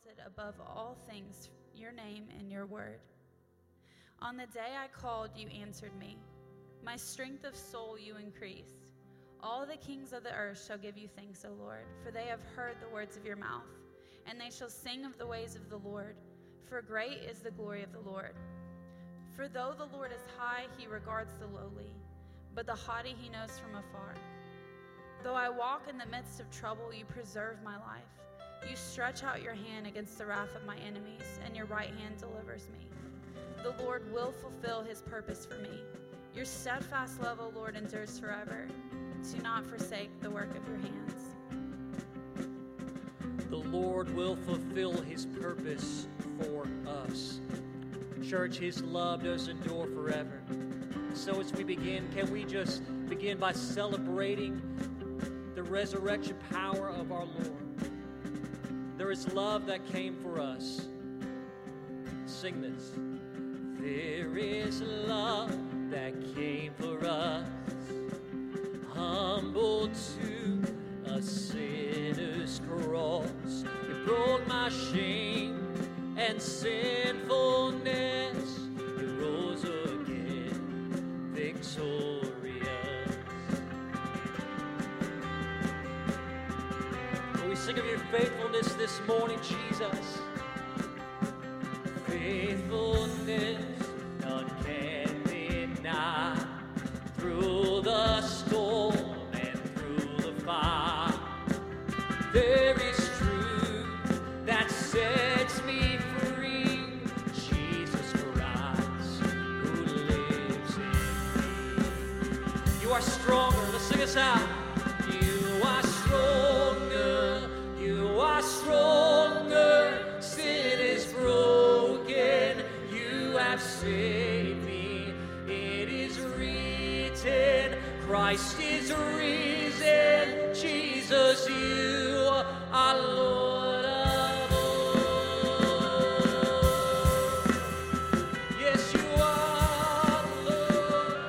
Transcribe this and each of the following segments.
exalted above all things your name and your word. On the day I called, you answered me. My strength of soul you increased. All the kings of the earth shall give you thanks, O Lord, for they have heard the words of your mouth, and they shall sing of the ways of the Lord, for great is the glory of the Lord. For though the Lord is high, he regards the lowly, but the haughty he knows from afar. Though I walk in the midst of trouble, you preserve my life. You stretch out your hand against the wrath of my enemies, and your right hand delivers me. The Lord will fulfill his purpose for me. Your steadfast love, O Lord, endures forever. Do not forsake the work of your hands. The Lord will fulfill his purpose for us. Church, his love does endure forever. So as we begin, can we just begin by celebrating the resurrection power of our Lord? There is love that came for us. Sing this. There is love that came for us, humble to a sinner's cross. You broke my shame and sinfulness. You rose again, victorious. We sing of your faithfulness this morning, Jesus. Faithfulness none can deny. Through the storm and through the fire, there is truth that sets me free. Jesus Christ, who lives in me. You are stronger. Let's sing us out. You are stronger. You are stronger. Sin is broken. You have saved me. It is written. Christ is risen. Jesus, you are Lord of all. Yes, you are Lord.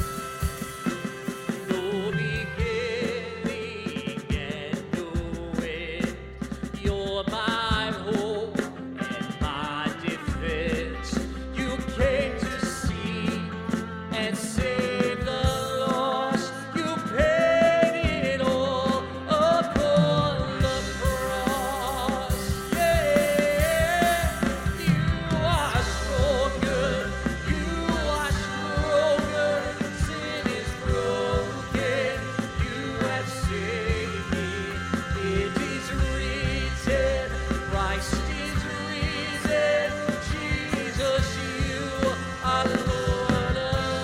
No beginning and no end. You're my hope and my defense. You came to seek and save the lost. You paid it all upon the cross. Yeah, you are stronger. You are stronger. Sin is broken. You have saved me. It is written. Christ is risen. Jesus, you are Lord of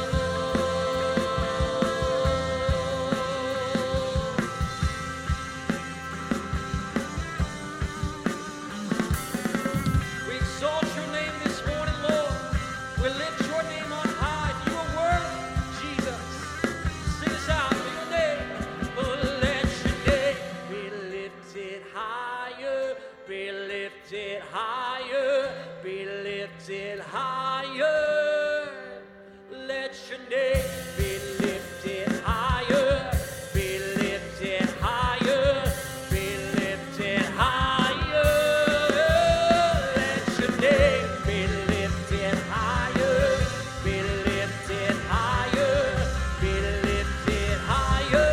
all. We exalt your name this morning, Lord. We lift your name on high. You are worthy, Jesus. Sing us out for your name. Oh, let your name be lifted higher, be lifted higher, be lifted higher. Let your name be lifted higher, be lifted higher, be lifted higher. Let your name be lifted higher, be lifted higher, be lifted higher.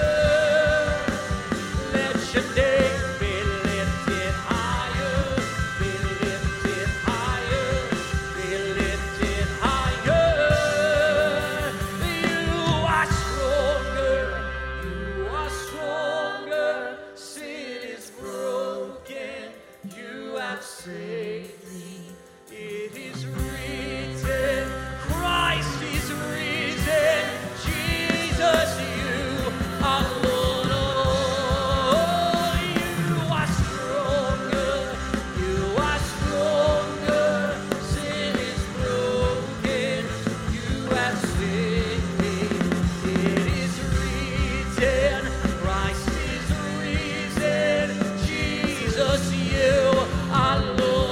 Let your name be lifted higher, be lifted higher, be lifted higher. You are stronger, you are stronger. Sin is broken, you have saved me. It is written, Christ is risen. Jesus, you are Lord of all. You are stronger, you are stronger. Sin is broken, you have saved me. It is written, Christ is risen. Jesus, you are Lord.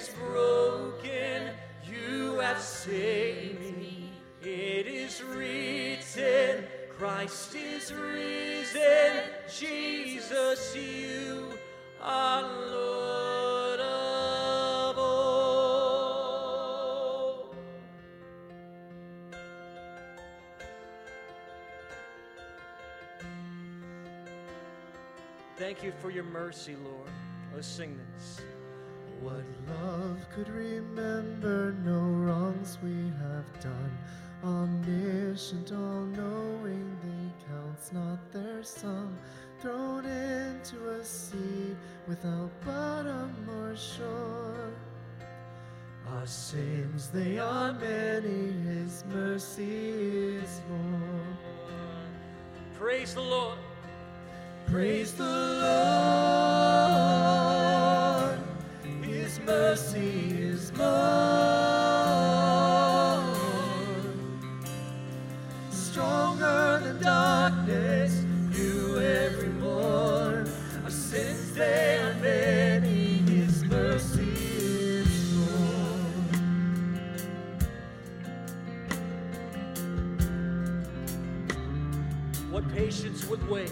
is broken, you have saved me. It is written, Christ is risen, Jesus, you are Lord of all. Thank you for your mercy, Lord. Let's sing this. What love could remember no wrongs we have done? Omniscient, all-knowing, they counts not their sum. Thrown into a sea without bottom or shore. Our sins, they are many, His mercy is more. Praise the Lord. Praise the Lord, His mercy is more. Stronger than darkness, new every morn. Our sins, they are many, His mercy is more. What patience would wait?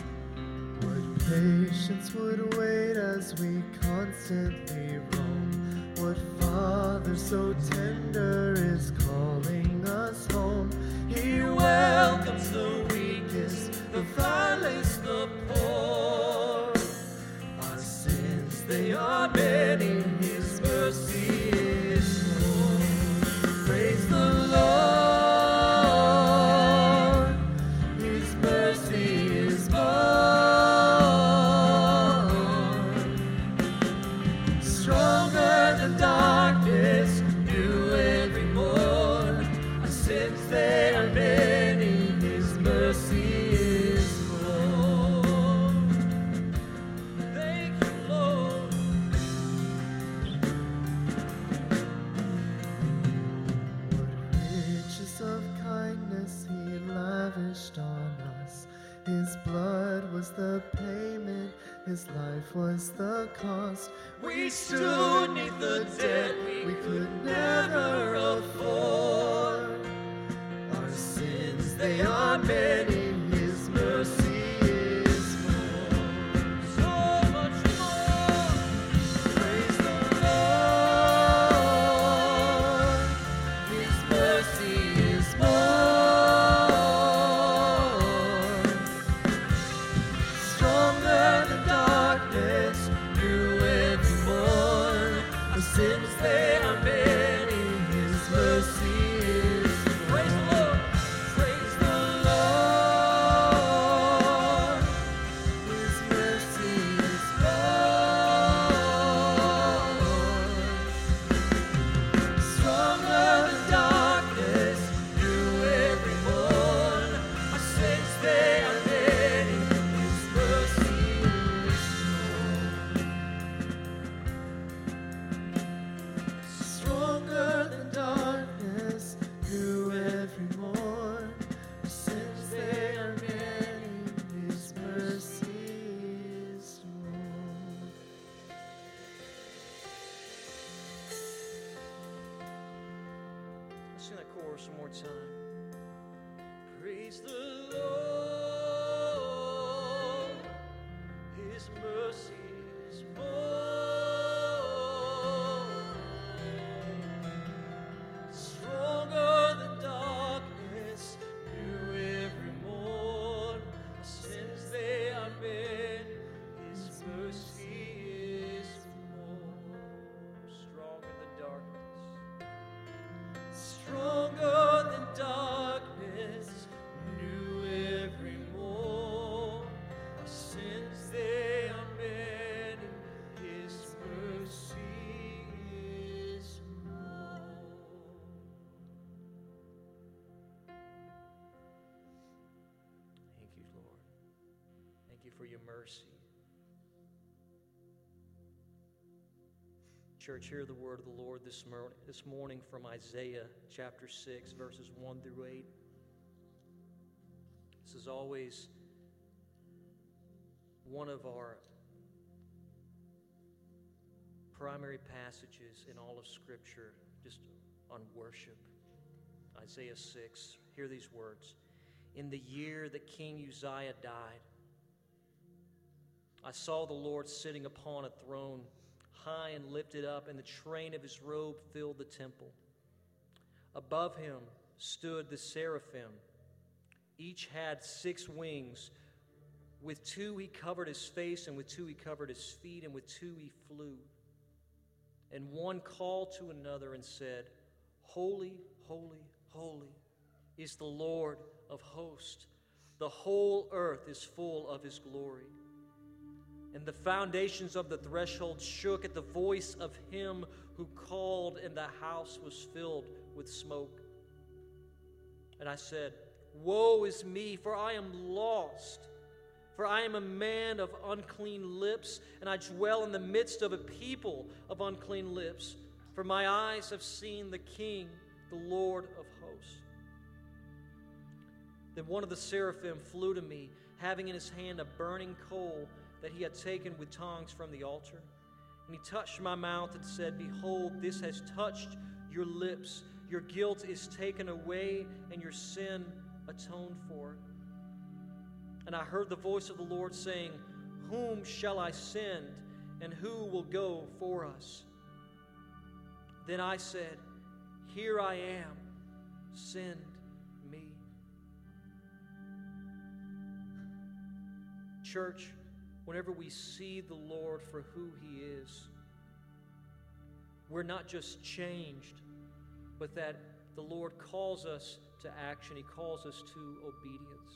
Patience would wait as we constantly roam. What Father so tender is calling us home? He welcomes the weakest, the vilest, the poor. Our sins, they are many, His mercy is more. Praise the Lord, His mercy is more. Darkness, new every morn. Our sins, they are many, His mercy is more. Thank you, Lord. What riches of kindness He lavished on us. His blood was the payment, His life was the cost. We stood neath the debt we could never afford. Our sins, they are many, His mercy is more. So much more. Praise the Lord, His mercy is more. Stronger than darkness, new every morn. Our sins, they are many, His mercy is more. Praise the Lord. Praise the Lord, His mercy is more. Stronger than darkness, new every morn. Our sins, they are many, His mercy is more. Stronger than darkness, new every morn. Our sins, they are many, His mercy is more. Let's sing that chorus one more time. Praise the Lord. His mercy is more. Stronger than darkness, new every morn. Our sins, they are many. His mercy is more. Stronger than darkness. Stronger than darkness, new every morn. Our sins, they are many. His mercy is more. Thank you, Lord. Thank you for your mercy. Church, hear the word of the Lord this morning from Isaiah chapter 6, verses 1 through 8. This is always one of our primary passages in all of Scripture just on worship. Isaiah 6, hear these words. In the year that King Uzziah died, I saw the Lord sitting upon a throne, high and lifted up, and the train of his robe filled the temple. Above him stood the seraphim. Each had 6 wings. With 2 he covered his face, and with 2 he covered his feet, and with 2 he flew. And one called to another and said, Holy, holy, holy is the Lord of hosts. The whole earth is full of his glory. And the foundations of the threshold shook at the voice of him who called, and the house was filled with smoke. And I said, Woe is me, for I am lost. For I am a man of unclean lips, and I dwell in the midst of a people of unclean lips. For my eyes have seen the King, the Lord of hosts. Then one of the seraphim flew to me, having in his hand a burning coal that he had taken with tongs from the altar. And he touched my mouth and said, Behold, this has touched your lips. Your guilt is taken away, and your sin atoned for. And I heard the voice of the Lord saying, Whom shall I send, and who will go for us? Then I said, Here I am, send me. Church, whenever we see the Lord for who he is, we're not just changed, but that the Lord calls us to action. He calls us to obedience.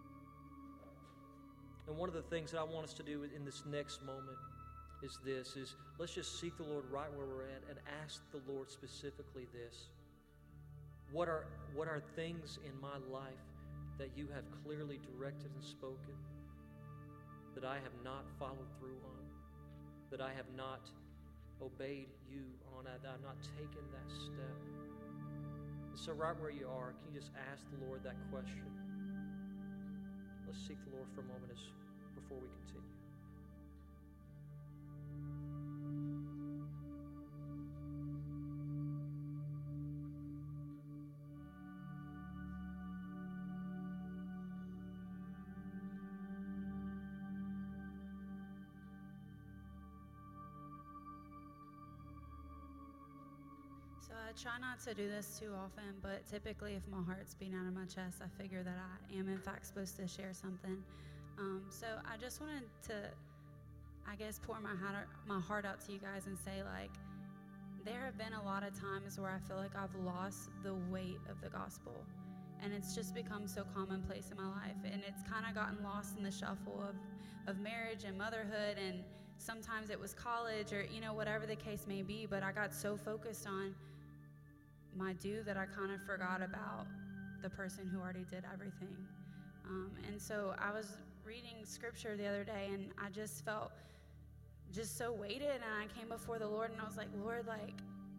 And one of the things that I want us to do in this next moment is let's just seek the Lord right where we're at and ask the Lord specifically this. What are things in my life that you have clearly directed and spoken that I have not followed through on, that I have not obeyed you on, that I have not taken that step? And so right where you are, can you just ask the Lord that question? Let's seek the Lord for a moment before we continue. So I try not to do this too often, but typically if my heart's beating out of my chest, I figure that I am in fact supposed to share something. So I just wanted to, I guess, pour my heart out to you guys and say, like, there have been a lot of times where I feel like I've lost the weight of the gospel. And it's just become so commonplace in my life. And it's kind of gotten lost in the shuffle of marriage and motherhood. And sometimes it was college or, whatever the case may be. But I got so focused on my due that I kind of forgot about the person who already did everything. And so I was reading scripture the other day, and I just felt just so weighted. And I came before the Lord, and I was like, Lord, like,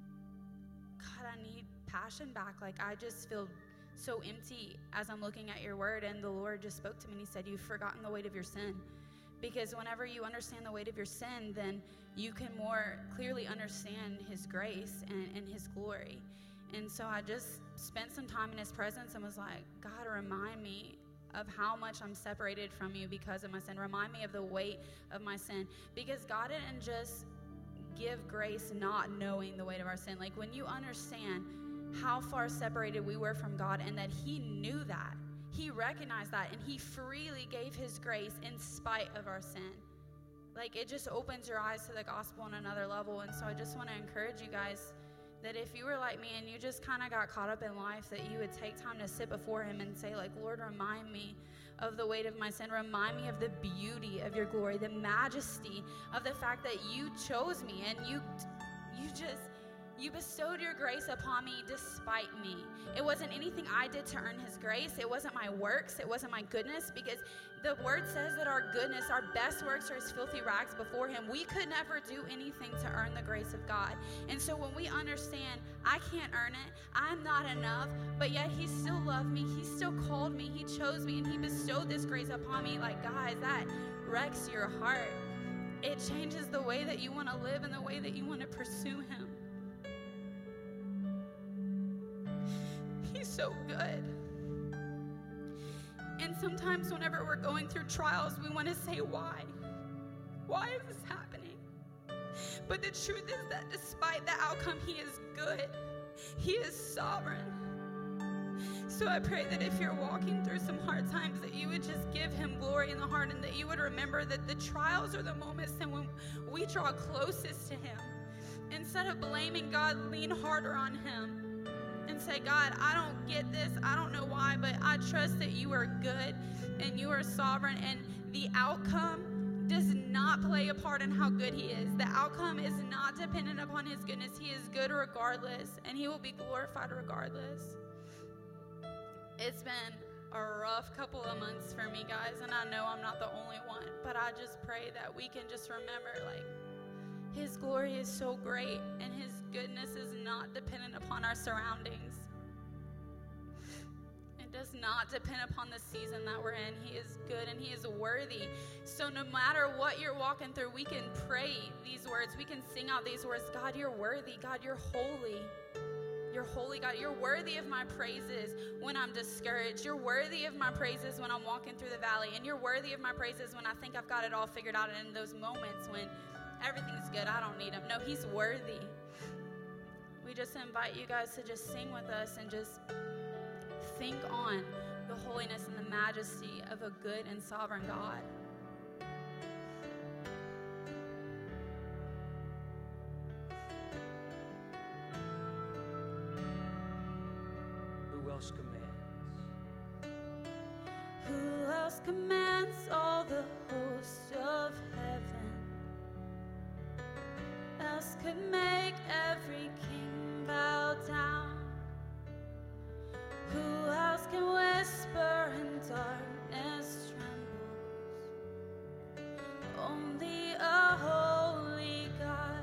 God, I need passion back. Like, I just feel so empty as I'm looking at your word. And the Lord just spoke to me, and he said, you've forgotten the weight of your sin. Because whenever you understand the weight of your sin, then you can more clearly understand his grace and his glory. And so I just spent some time in his presence and was like, God, remind me of how much I'm separated from you because of my sin. Remind me of the weight of my sin. Because God didn't just give grace not knowing the weight of our sin. Like, when you understand how far separated we were from God and that he knew that, he recognized that, and he freely gave his grace in spite of our sin. Like, it just opens your eyes to the gospel on another level. And so I just want to encourage you guys that if you were like me and you just kind of got caught up in life, that you would take time to sit before him and say, like, Lord, remind me of the weight of my sin. Remind me of the beauty of your glory, the majesty of the fact that you chose me and you bestowed your grace upon me despite me. It wasn't anything I did to earn his grace. It wasn't my works. It wasn't my goodness, because the word says that our goodness, our best works are as filthy rags before him. We could never do anything to earn the grace of God. And so when we understand, I can't earn it, I'm not enough, but yet he still loved me, he still called me, he chose me, and he bestowed this grace upon me. Like, guys, that wrecks your heart. it changes the way that you want to live and the way that you want to pursue him. He's so good. And sometimes whenever we're going through trials, we want to say, why? Why is this happening? But the truth is that despite the outcome, he is good. He is sovereign. So I pray that if you're walking through some hard times, that you would just give him glory in the heart, and that you would remember that the trials are the moments that when we draw closest to him. Instead of blaming God, lean harder on him and say, God, I don't get this. I don't know why, but I trust that you are good and you are sovereign, and the outcome does not play a part in how good he is. The outcome is not dependent upon his goodness. He is good regardless, and he will be glorified regardless. It's been a rough couple of months for me, guys, and I know I'm not the only one, but I just pray that we can just remember, like, his glory is so great, and his goodness is not dependent upon our surroundings. It does not depend upon the season that we're in. He is good and he is worthy. So no matter what you're walking through, we can pray these words. We can sing out these words. God, you're worthy. God, you're holy. You're holy, God. You're worthy of my praises when I'm discouraged. You're worthy of my praises when I'm walking through the valley. And you're worthy of my praises when I think I've got it all figured out. And in those moments when everything's good, I don't need him. No, he's worthy. We just invite you guys to just sing with us and just think on the holiness and the majesty of a good and sovereign God. Who else commands? Who else commands all the hosts of heaven? Else could make every king bow down? Who else can whisper and darkness trembles? Only a holy God.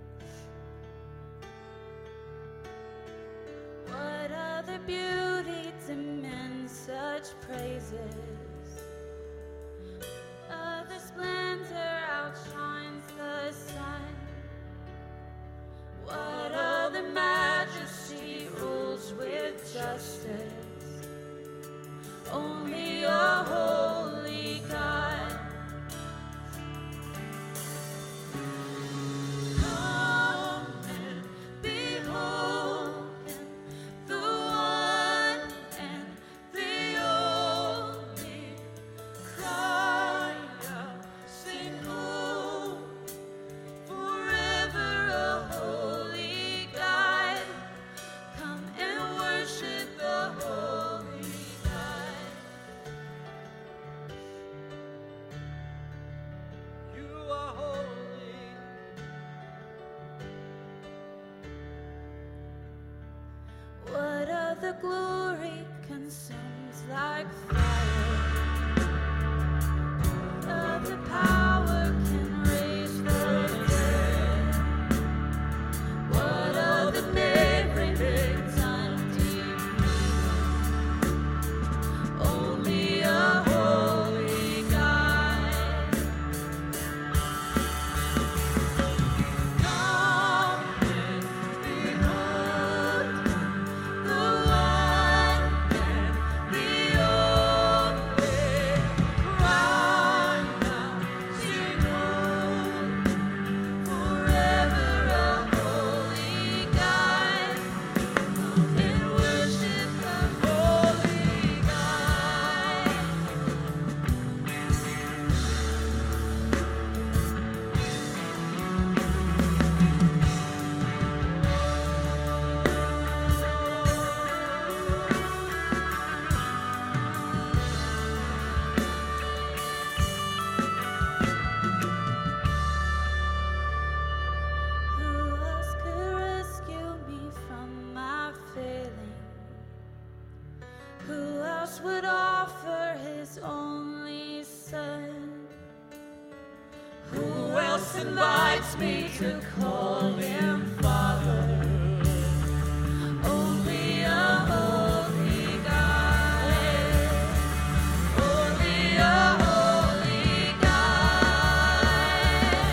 What other beauty demands such praises? Other splendor outshines the sun. What other majesty rules with justice? Only a holy God. Come and behold him, the one and the only. Cry out, sing, oh, forever a holy God. Come and worship the holy God. You are holy. What other glory consumes like fire? What other power can raise the dead? What other name remains undefeated? Only a holy God. Come and behold the one and the only. Cry now, sing, oh, forever a holy God. Come and worship the holy God. Who else could rescue me from my failing? Who else would offer his only son? Who else invites me to call him Father? Only a holy God. Only a holy God.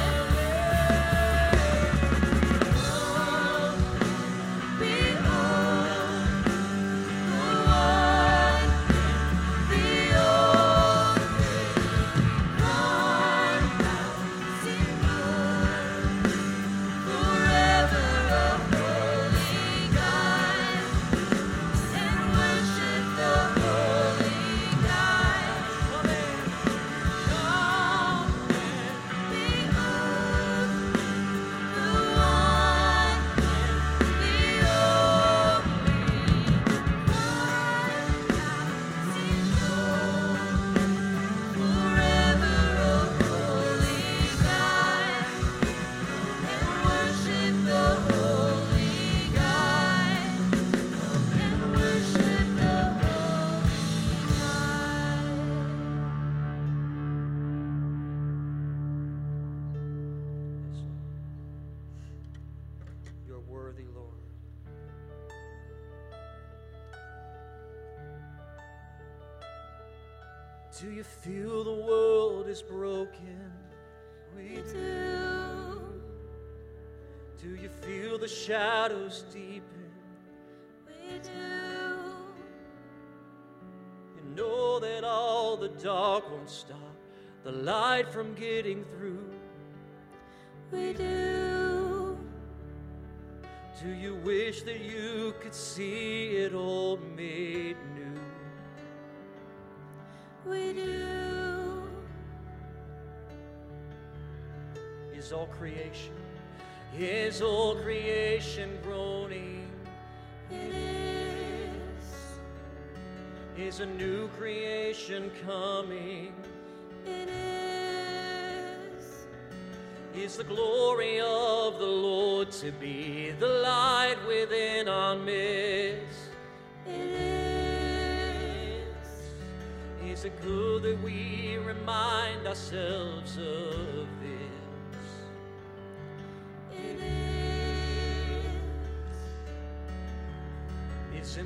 worthy, Lord. Do you feel the world is broken? We do. Do you feel the shadows deepen? We do. You know that all the dark won't stop the light from getting through. We do. Do you wish that you could see it all made new? We do. Is all creation groaning? It is. Is a new creation coming? It is. Is the glory of the Lord to be the light within our midst? It is. Is it good that we remind ourselves of this? It is.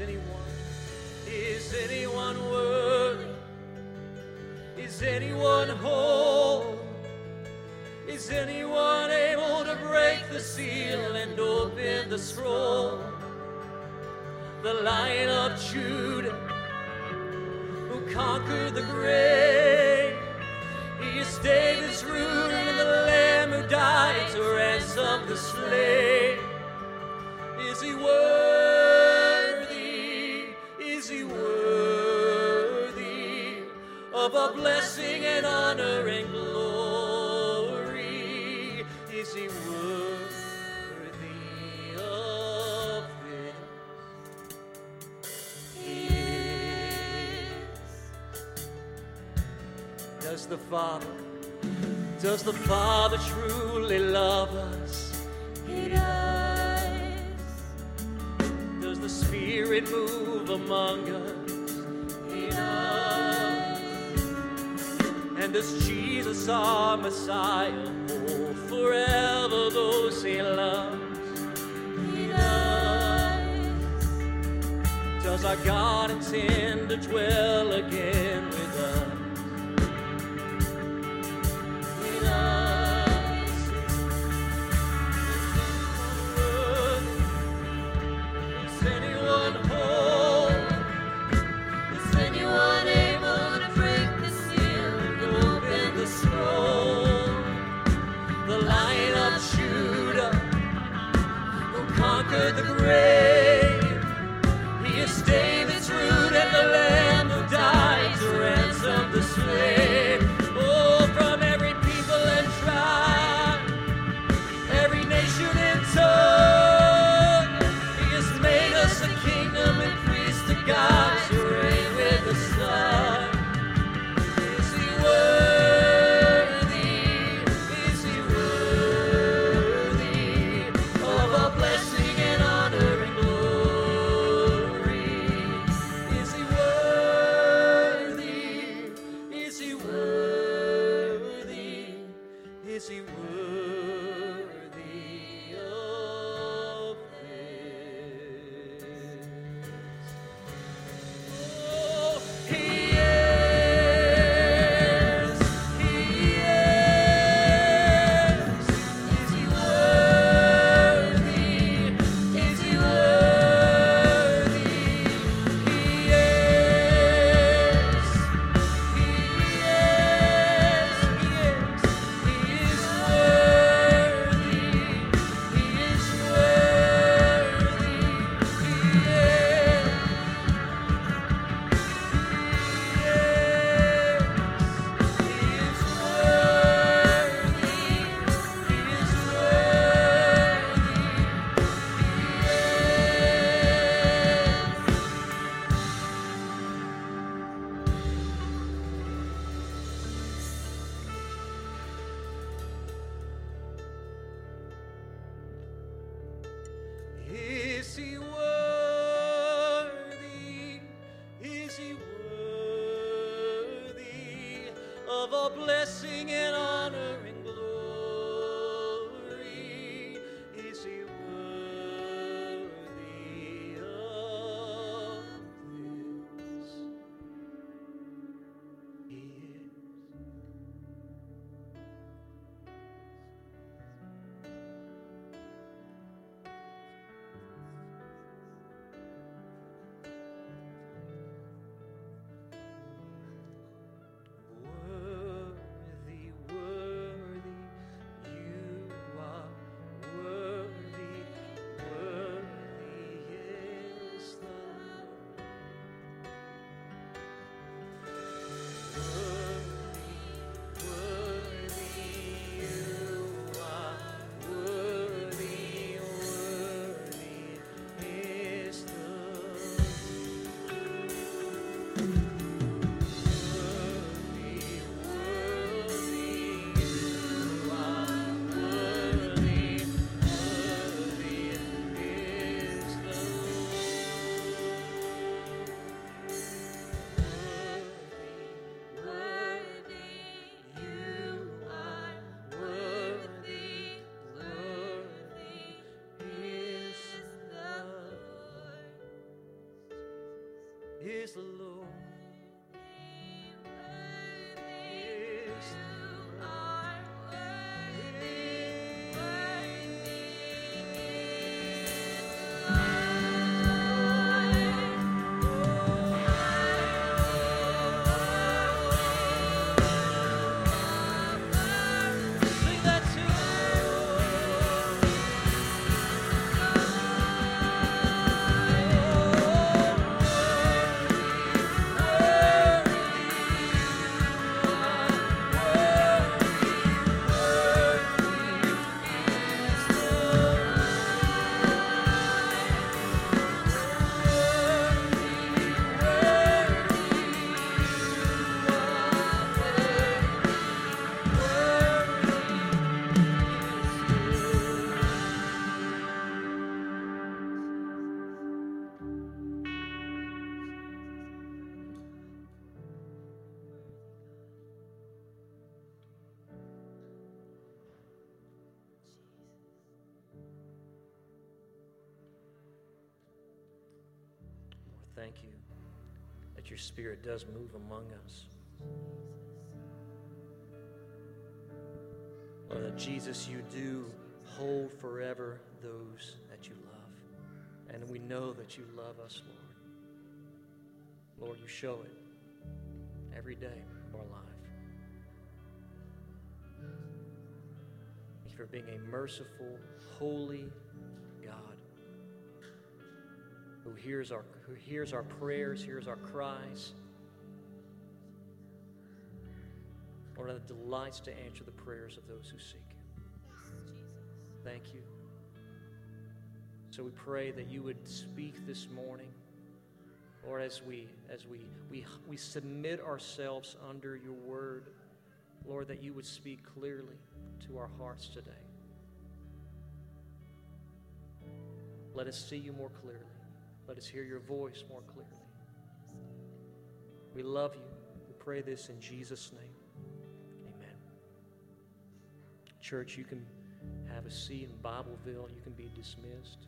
Is anyone worthy? Is anyone whole? Is anyone able to break the seal and open the scroll? The Lion of Judah, who conquered the grave. He is David's root and the Lamb who died to ransom the slave. Is he worthy? Is he worthy of our blessing and honor and glory? Is he worthy of this? He is. Does the Father truly love us? He does. Does the Spirit move among us? He does. And does Jesus, our Messiah, hold forever those he loves? He does. Does our God intend to dwell again with us? He does. Is anyone whole? Is anyone able to break the seal and open the Scroll. The Lion of Judah, who conquered the grave. He is David's root and the Lamb who died to ransom the slave. Oh, from every people and tribe, every nation and tongue, he has made us a kingdom and priests to God to reign with the Son. Is he worthy? Is he worthy of our blessing and honor and glory? Is he worthy? Is he worthy? Is he worthy of this? Oh, he is. He is. Is he worthy? Is he worthy? He is. He is. He is worthy. He is worthy. He is. Is he worthy? Is he worthy of all blessing and honor and glory? Is he worthy? is the Lord. Thank you that your Spirit does move among us. Lord, that Jesus, you do hold forever those that you love. And we know that you love us, Lord. Lord, you show it every day of our life. Thank you for being a merciful, holy God who hears our prayers, hears our cries. Lord, that delights to answer the prayers of those who seek you. Thank you. So we pray that you would speak this morning, Lord, as we submit ourselves under your word, Lord, that you would speak clearly to our hearts today. Let us see you more clearly. Let us hear your voice more clearly. We love you. We pray this in Jesus' name. Amen. Church, you can have a seat in Bibleville. You can be dismissed.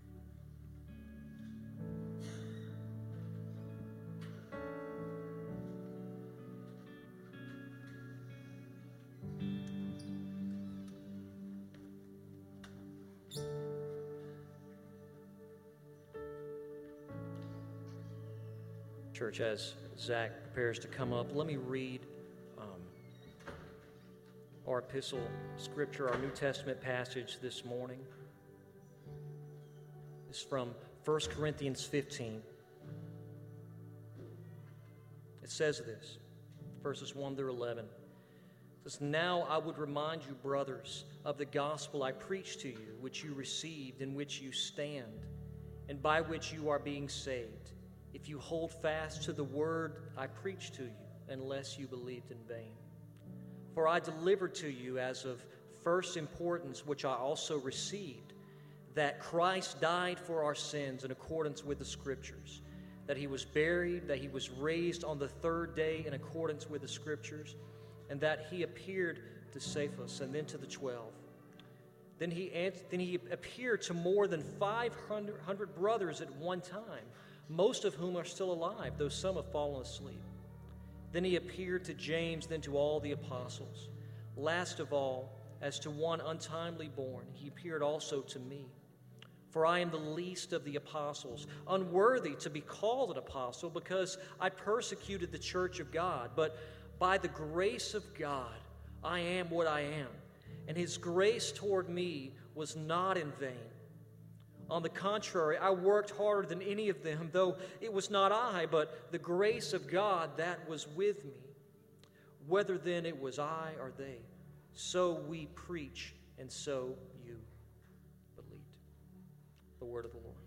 Church, as Zach prepares to come up, let me read our epistle scripture, our New Testament passage this morning. It's from 1 Corinthians 15. It says this, verses 1 through 11. It says, "Now I would remind you, brothers, of the gospel I preached to you, which you received, in which you stand, and by which you are being saved, if you hold fast to the word I preached to you, unless you believed in vain. For I delivered to you as of first importance, which I also received, that Christ died for our sins in accordance with the Scriptures, that he was buried, that he was raised on the third day in accordance with the Scriptures, and that he appeared to Cephas and then to the 12. Then he appeared to more than 500 brothers at one time, most of whom are still alive, though some have fallen asleep. Then he appeared to James, then to all the apostles. Last of all, as to one untimely born, he appeared also to me. For I am the least of the apostles, unworthy to be called an apostle, because I persecuted the church of God. But by the grace of God, I am what I am, and his grace toward me was not in vain. On the contrary, I worked harder than any of them, though it was not I, but the grace of God that was with me. Whether then it was I or they, so we preach, and so you believed." The word of the Lord.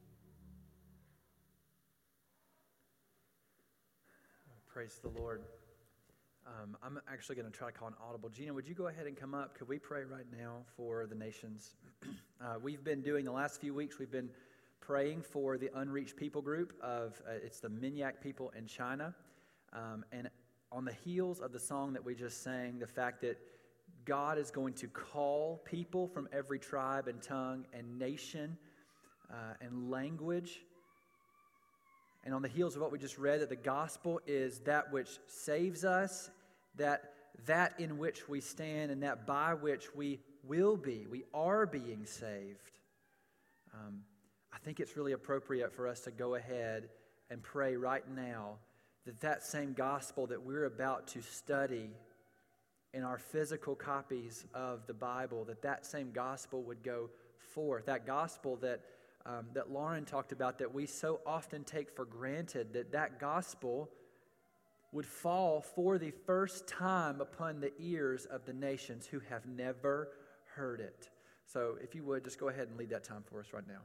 Praise the Lord. I'm actually going to try to call an audible. Gina, would you go ahead and come up? Could we pray right now for the nations? We've been doing the last few weeks, we've been praying for the unreached people group of, it's the Minyak people in China. And on the heels of the song that we just sang, the fact that God is going to call people from every tribe and tongue and nation and language And on the heels of what we just read, that the gospel is that which saves us, that in which we stand, and that by which we are being saved. I think it's really appropriate for us to go ahead and pray right now that same gospel that we're about to study in our physical copies of the Bible, that same gospel would go forth. That gospel that Lauren talked about, that we so often take for granted, that gospel would fall for the first time upon the ears of the nations who have never heard it. So if you would, just go ahead and lead that time for us right now.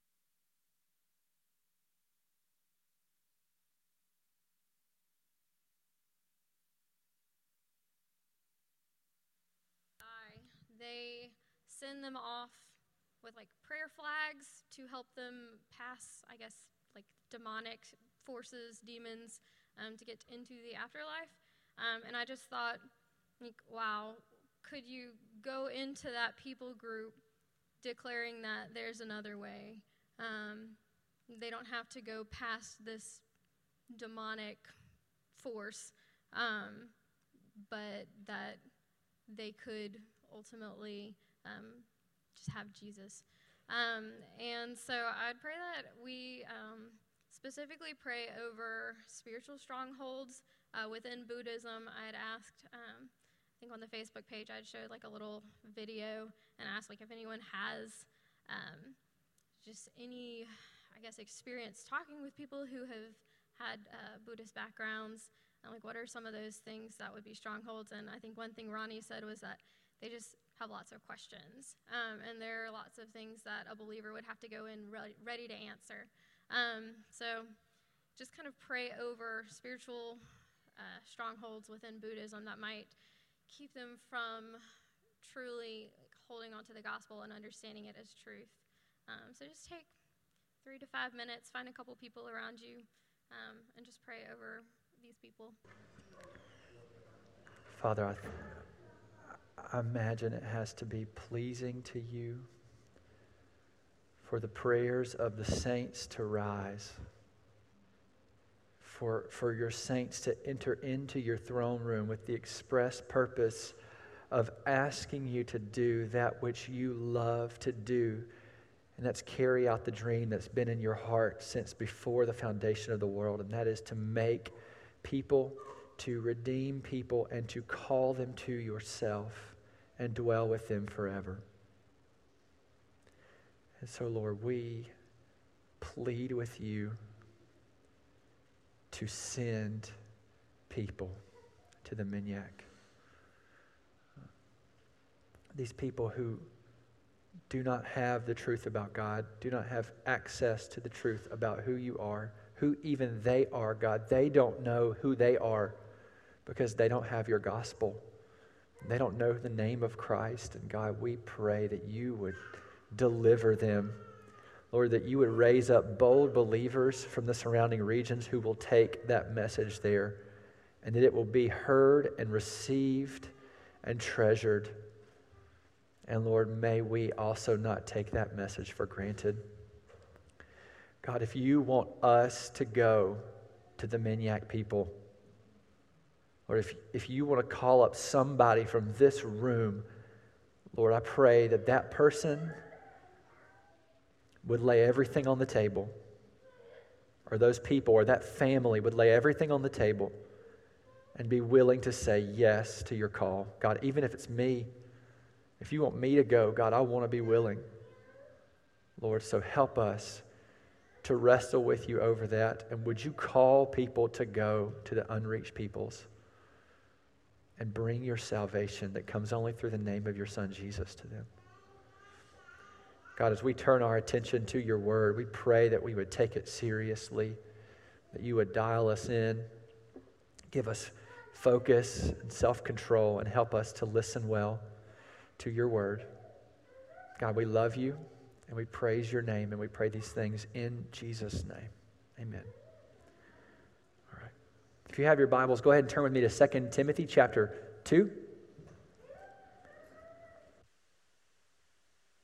They send them off with like prayer flags to help them pass, I guess, like demonic forces, demons, to get into the afterlife. And I just thought, like, wow, could you go into that people group declaring that there's another way? They don't have to go past this demonic force, but that they could ultimately just have Jesus. And so I'd pray that we specifically pray over spiritual strongholds within Buddhism. I had asked, I think on the Facebook page, I'd showed like a little video and asked like if anyone has just any, I guess, experience talking with people who have had Buddhist backgrounds, and like what are some of those things that would be strongholds. And I think one thing Ronnie said was that they just have lots of questions, and there are lots of things that a believer would have to go in ready to answer. So just kind of pray over spiritual strongholds within Buddhism that might keep them from truly holding on to the gospel and understanding it as truth. So just take 3 to 5 minutes, find a couple people around you, and just pray over these people. Father, I imagine it has to be pleasing to you for the prayers of the saints to rise, for your saints to enter into your throne room with the express purpose of asking you to do that which you love to do, and that's carry out the dream that's been in your heart since before the foundation of the world, and that is to make people, to redeem people, and to call them to yourself and dwell with them forever. And so, Lord, we plead with you to send people to the Minyak. These people who do not have the truth about God, do not have access to the truth about who you are, who even they are, God. They don't know who they are because they don't have your gospel. They don't know the name of Christ. And God, we pray that you would deliver them. Lord, that you would raise up bold believers from the surrounding regions who will take that message there, and that it will be heard and received and treasured. And Lord, may we also not take that message for granted. God, if you want us to go to the Minyak people, or if you want to call up somebody from this room, Lord, I pray that that person would lay everything on the table, or those people or that family would lay everything on the table and be willing to say yes to your call. God, even if it's me, if you want me to go, God, I want to be willing. Lord, so help us to wrestle with you over that. And would you call people to go to the unreached peoples and bring your salvation that comes only through the name of your Son, Jesus, to them? God, as we turn our attention to your word, we pray that we would take it seriously, that you would dial us in, give us focus and self-control, and help us to listen well to your word. God, we love you, and we praise your name, and we pray these things in Jesus' name. Amen. All right. If you have your Bibles, go ahead and turn with me to 2 Timothy chapter 2.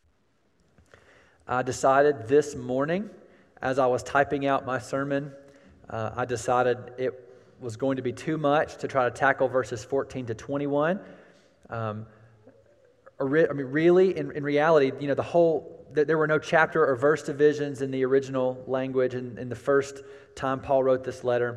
I decided this morning, as I was typing out my sermon, I decided it was going to be too much to try to tackle verses 14 to 21. Really, in reality, there were no chapter or verse divisions in the original language in the first time Paul wrote this letter.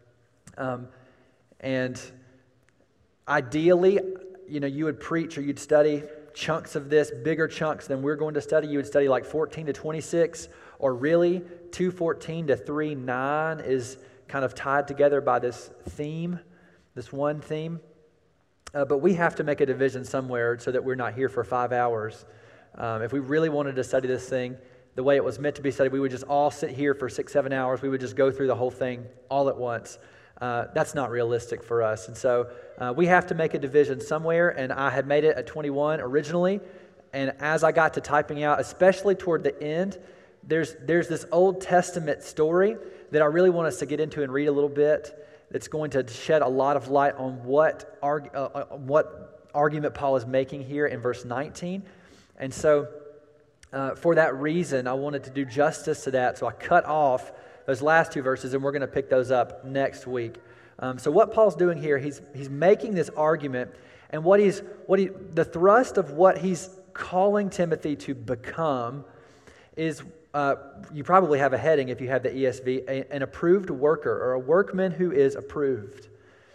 And ideally, you would preach or you'd study chunks of this, bigger chunks than we're going to study. You would study like 14 to 26, or really 2:14 to 3:9 is kind of tied together by this theme, this one theme. But we have to make a division somewhere so that we're not here for 5 hours. If we really wanted to study this thing the way it was meant to be studied, we would just all sit here for 6-7 hours. We would just go through the whole thing all at once. That's not realistic for us. And so we have to make a division somewhere, and I had made it at 21 originally. And as I got to typing out, especially toward the end, there's this Old Testament story that I really want us to get into and read a little bit. That's going to shed a lot of light on what argument Paul is making here in verse 19. And so for that reason, I wanted to do justice to that. So I cut off those last two verses, and we're going to pick those up next week. So what Paul's doing here, he's making this argument, and the thrust of what he's calling Timothy to become is, you probably have a heading if you have the ESV, an approved worker, or a workman who is approved.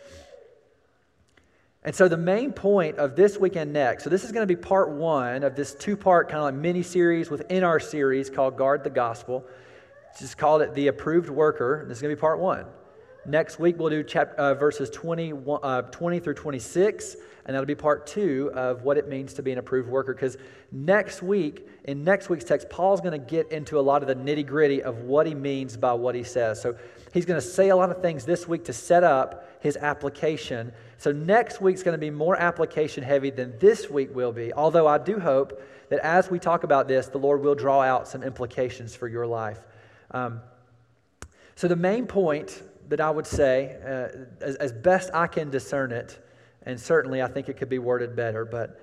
And so the main point of this weekend next, so this is going to be part one of this two-part kind of like mini-series within our series called Guard the Gospel. Just called it the approved worker. This is going to be part one. Next week we'll do verses 20 through 26, and that'll be part two of what it means to be an approved worker. Because next week's text, Paul's going to get into a lot of the nitty-gritty of what he means by what he says. So he's going to say a lot of things this week to set up his application. So next week's going to be more application heavy than this week will be, although I do hope that as we talk about this, the Lord will draw out some implications for your life. So the main point that I would say, as best I can discern it, and certainly I think it could be worded better, but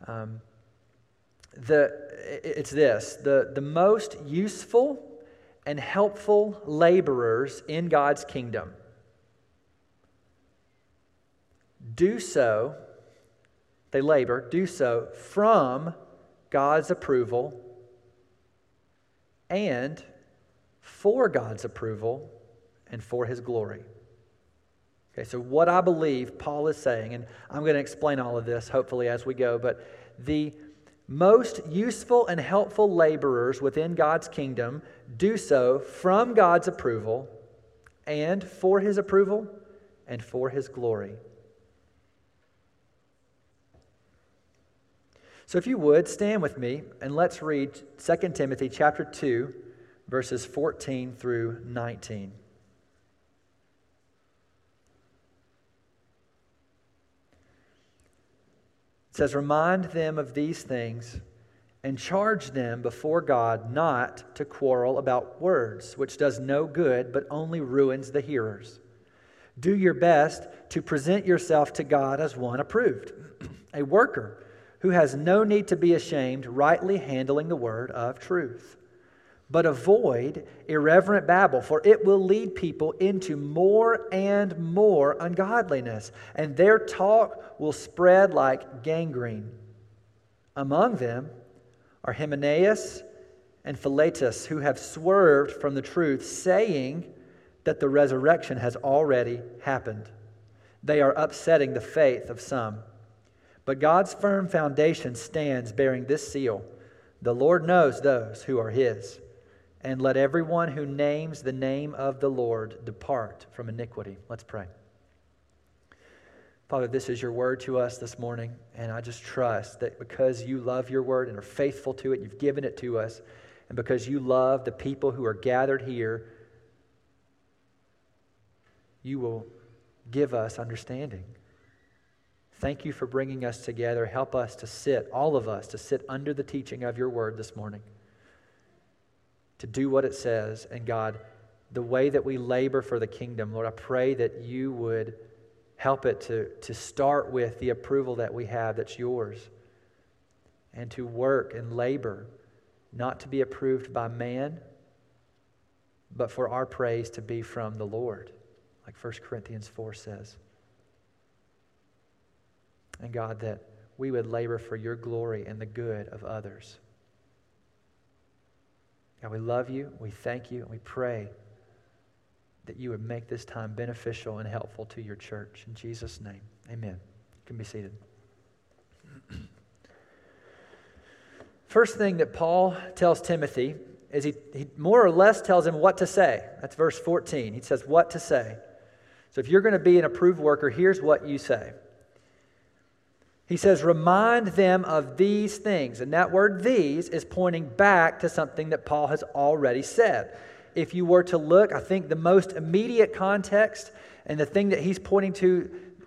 it's this: the most useful and helpful laborers in God's kingdom do so from God's approval and for God's approval and for His glory. Okay, so what I believe Paul is saying, and I'm going to explain all of this hopefully as we go, but the most useful and helpful laborers within God's kingdom do so from God's approval and for His approval and for His glory. So if you would, stand with me and let's read 2 Timothy chapter 2, verses 14 through 19. It says, "Remind them of these things and charge them before God not to quarrel about words, which does no good but only ruins the hearers. Do your best to present yourself to God as one approved, a worker who has no need to be ashamed, rightly handling the word of truth. But avoid irreverent babble, for it will lead people into more and more ungodliness, and their talk will spread like gangrene. Among them are Hymenaeus and Philetus, who have swerved from the truth, saying that the resurrection has already happened. They are upsetting the faith of some. But God's firm foundation stands bearing this seal: the Lord knows those who are His. And let everyone who names the name of the Lord depart from iniquity." Let's pray. Father, this is your word to us this morning, and I just trust that because you love your word and are faithful to it, you've given it to us, and because you love the people who are gathered here, you will give us understanding. Thank you for bringing us together. Help us to sit, all of us, to sit under the teaching of your word this morning, to do what it says. And God, the way that we labor for the kingdom, Lord, I pray that you would help it to start with the approval that we have that's yours, and to work and labor, not to be approved by man, but for our praise to be from the Lord, like 1 Corinthians 4 says. And God, that we would labor for your glory and the good of others. God, we love you, we thank you, and we pray that you would make this time beneficial and helpful to your church. In Jesus' name, amen. You can be seated. First thing that Paul tells Timothy is he more or less tells him what to say. That's verse 14. He says what to say. So if you're going to be an approved worker, here's what you say. He says, remind them of these things. And that word these is pointing back to something that Paul has already said. If you were to look, I think the most immediate context and the thing that he's pointing to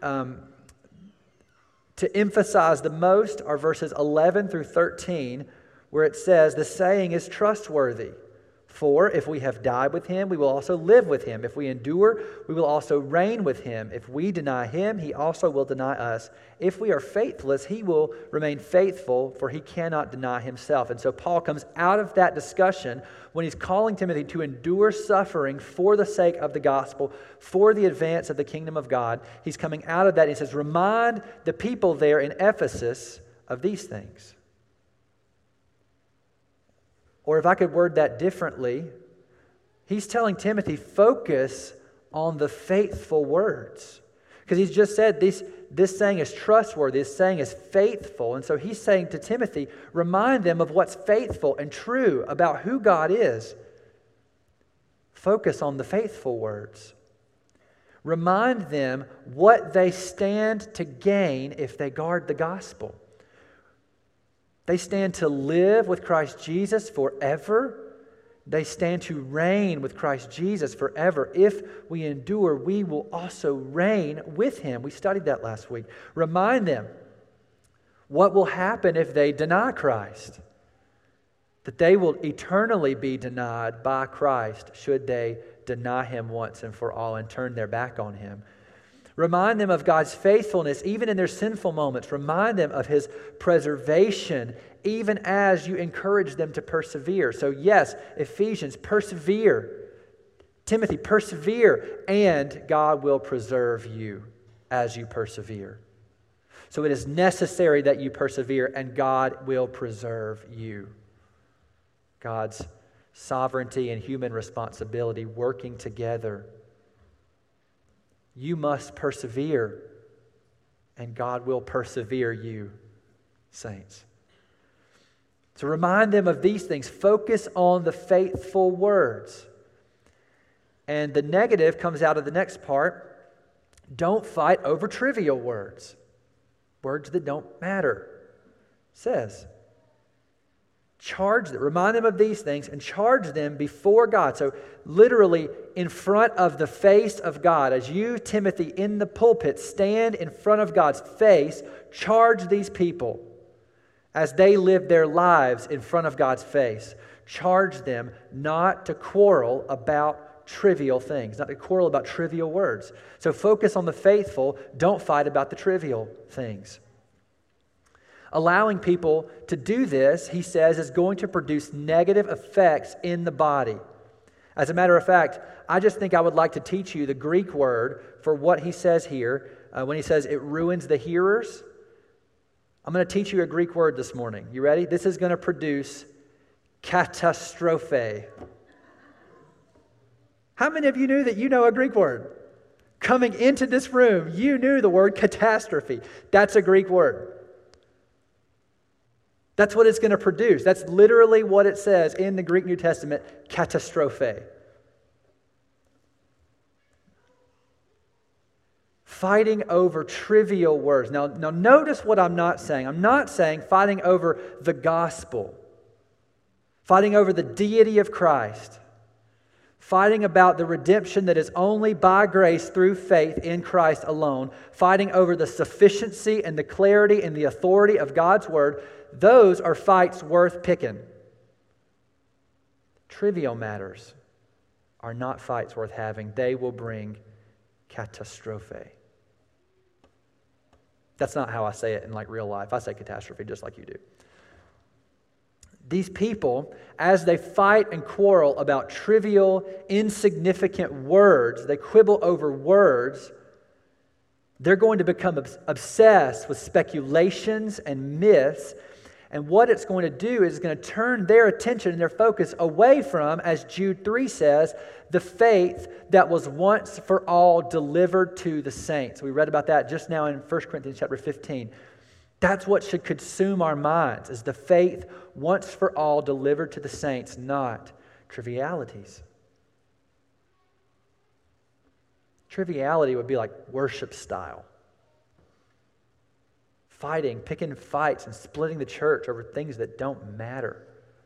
emphasize the most are verses 11 through 13, where it says, the saying is trustworthy. For if we have died with him, we will also live with him. If we endure, we will also reign with him. If we deny him, he also will deny us. If we are faithless, he will remain faithful, for he cannot deny himself. And so Paul comes out of that discussion when he's calling Timothy to endure suffering for the sake of the gospel, for the advance of the kingdom of God. He's coming out of that and he says, remind the people there in Ephesus of these things. Or if I could word that differently, he's telling Timothy, focus on the faithful words. Because he's just said this saying is trustworthy, this saying is faithful. And so he's saying to Timothy, remind them of what's faithful and true about who God is. Focus on the faithful words. Remind them what they stand to gain if they guard the gospel. They stand to live with Christ Jesus forever. They stand to reign with Christ Jesus forever. If we endure, we will also reign with him. We studied that last week. Remind them what will happen if they deny Christ. That they will eternally be denied by Christ should they deny him once and for all and turn their back on him. Remind them of God's faithfulness even in their sinful moments. Remind them of his preservation even as you encourage them to persevere. So yes, Ephesians, persevere. Timothy, persevere, and God will preserve you as you persevere. So it is necessary that you persevere, and God will preserve you. God's sovereignty and human responsibility working together. You must persevere, and God will persevere you, saints. So remind them of these things. Focus on the faithful words. And the negative comes out of the next part. Don't fight over trivial words. Words that don't matter. It says, charge them, remind them of these things and charge them before God. So literally in front of the face of God. As you, Timothy, in the pulpit, stand in front of God's face, charge these people as they live their lives in front of God's face. Charge them not to quarrel about trivial things, not to quarrel about trivial words. So focus on the faithful, don't fight about the trivial things. Allowing people to do this, he says, is going to produce negative effects in the body. As a matter of fact, I just think I would like to teach you the Greek word for what he says here when he says it ruins the hearers. I'm going to teach you a Greek word this morning. You ready? This is going to produce catastrophe. How many of you knew that you know a Greek word? Coming into this room, you knew the word catastrophe. That's a Greek word. That's what it's going to produce. That's literally what it says in the Greek New Testament, catastrophe. Fighting over trivial words. Now notice what I'm not saying. I'm not saying fighting over the gospel. Fighting over the deity of Christ. Fighting about the redemption that is only by grace through faith in Christ alone. Fighting over the sufficiency and the clarity and the authority of God's word. Those are fights worth picking. Trivial matters are not fights worth having. They will bring catastrophe. That's not how I say it in like real life. I say catastrophe just like you do. these people, as they fight and quarrel about trivial, insignificant words, they quibble over words, they're going to become obsessed with speculations and myths. And what it's going to do is it's going to turn their attention and their focus away from, as Jude 3 says, the faith that was once for all delivered to the saints. We read about that just now in 1 Corinthians chapter 15. That's what should consume our minds, is the faith once for all delivered to the saints, not trivialities. Triviality would be like worship style. Fighting, picking fights, and splitting the church over things that don't matter.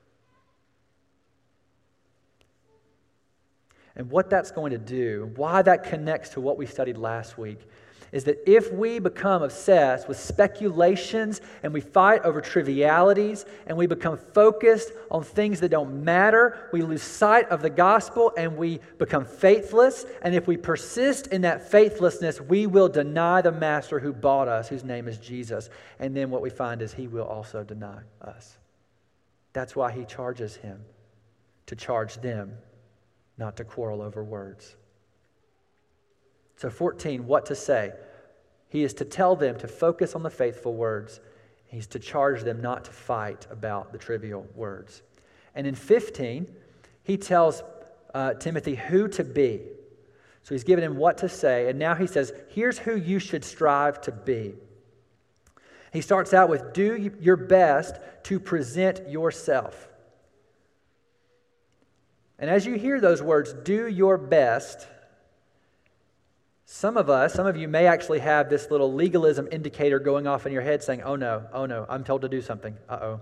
And what that's going to do, why that connects to what we studied last week, is that if we become obsessed with speculations and we fight over trivialities and we become focused on things that don't matter, we lose sight of the gospel and we become faithless. And if we persist in that faithlessness, we will deny the master who bought us, whose name is Jesus. And then what we find is he will also deny us. That's why he charges him to charge them, not to quarrel over words. So 14, what to say. He is to tell them to focus on the faithful words. He's to charge them not to fight about the trivial words. And in 15, he tells Timothy who to be. So he's given him what to say, and now he says, here's who you should strive to be. He starts out with, do your best to present yourself. And as you hear those words, do your best, some of you may actually have this little legalism indicator going off in your head saying, oh no, I'm told to do something.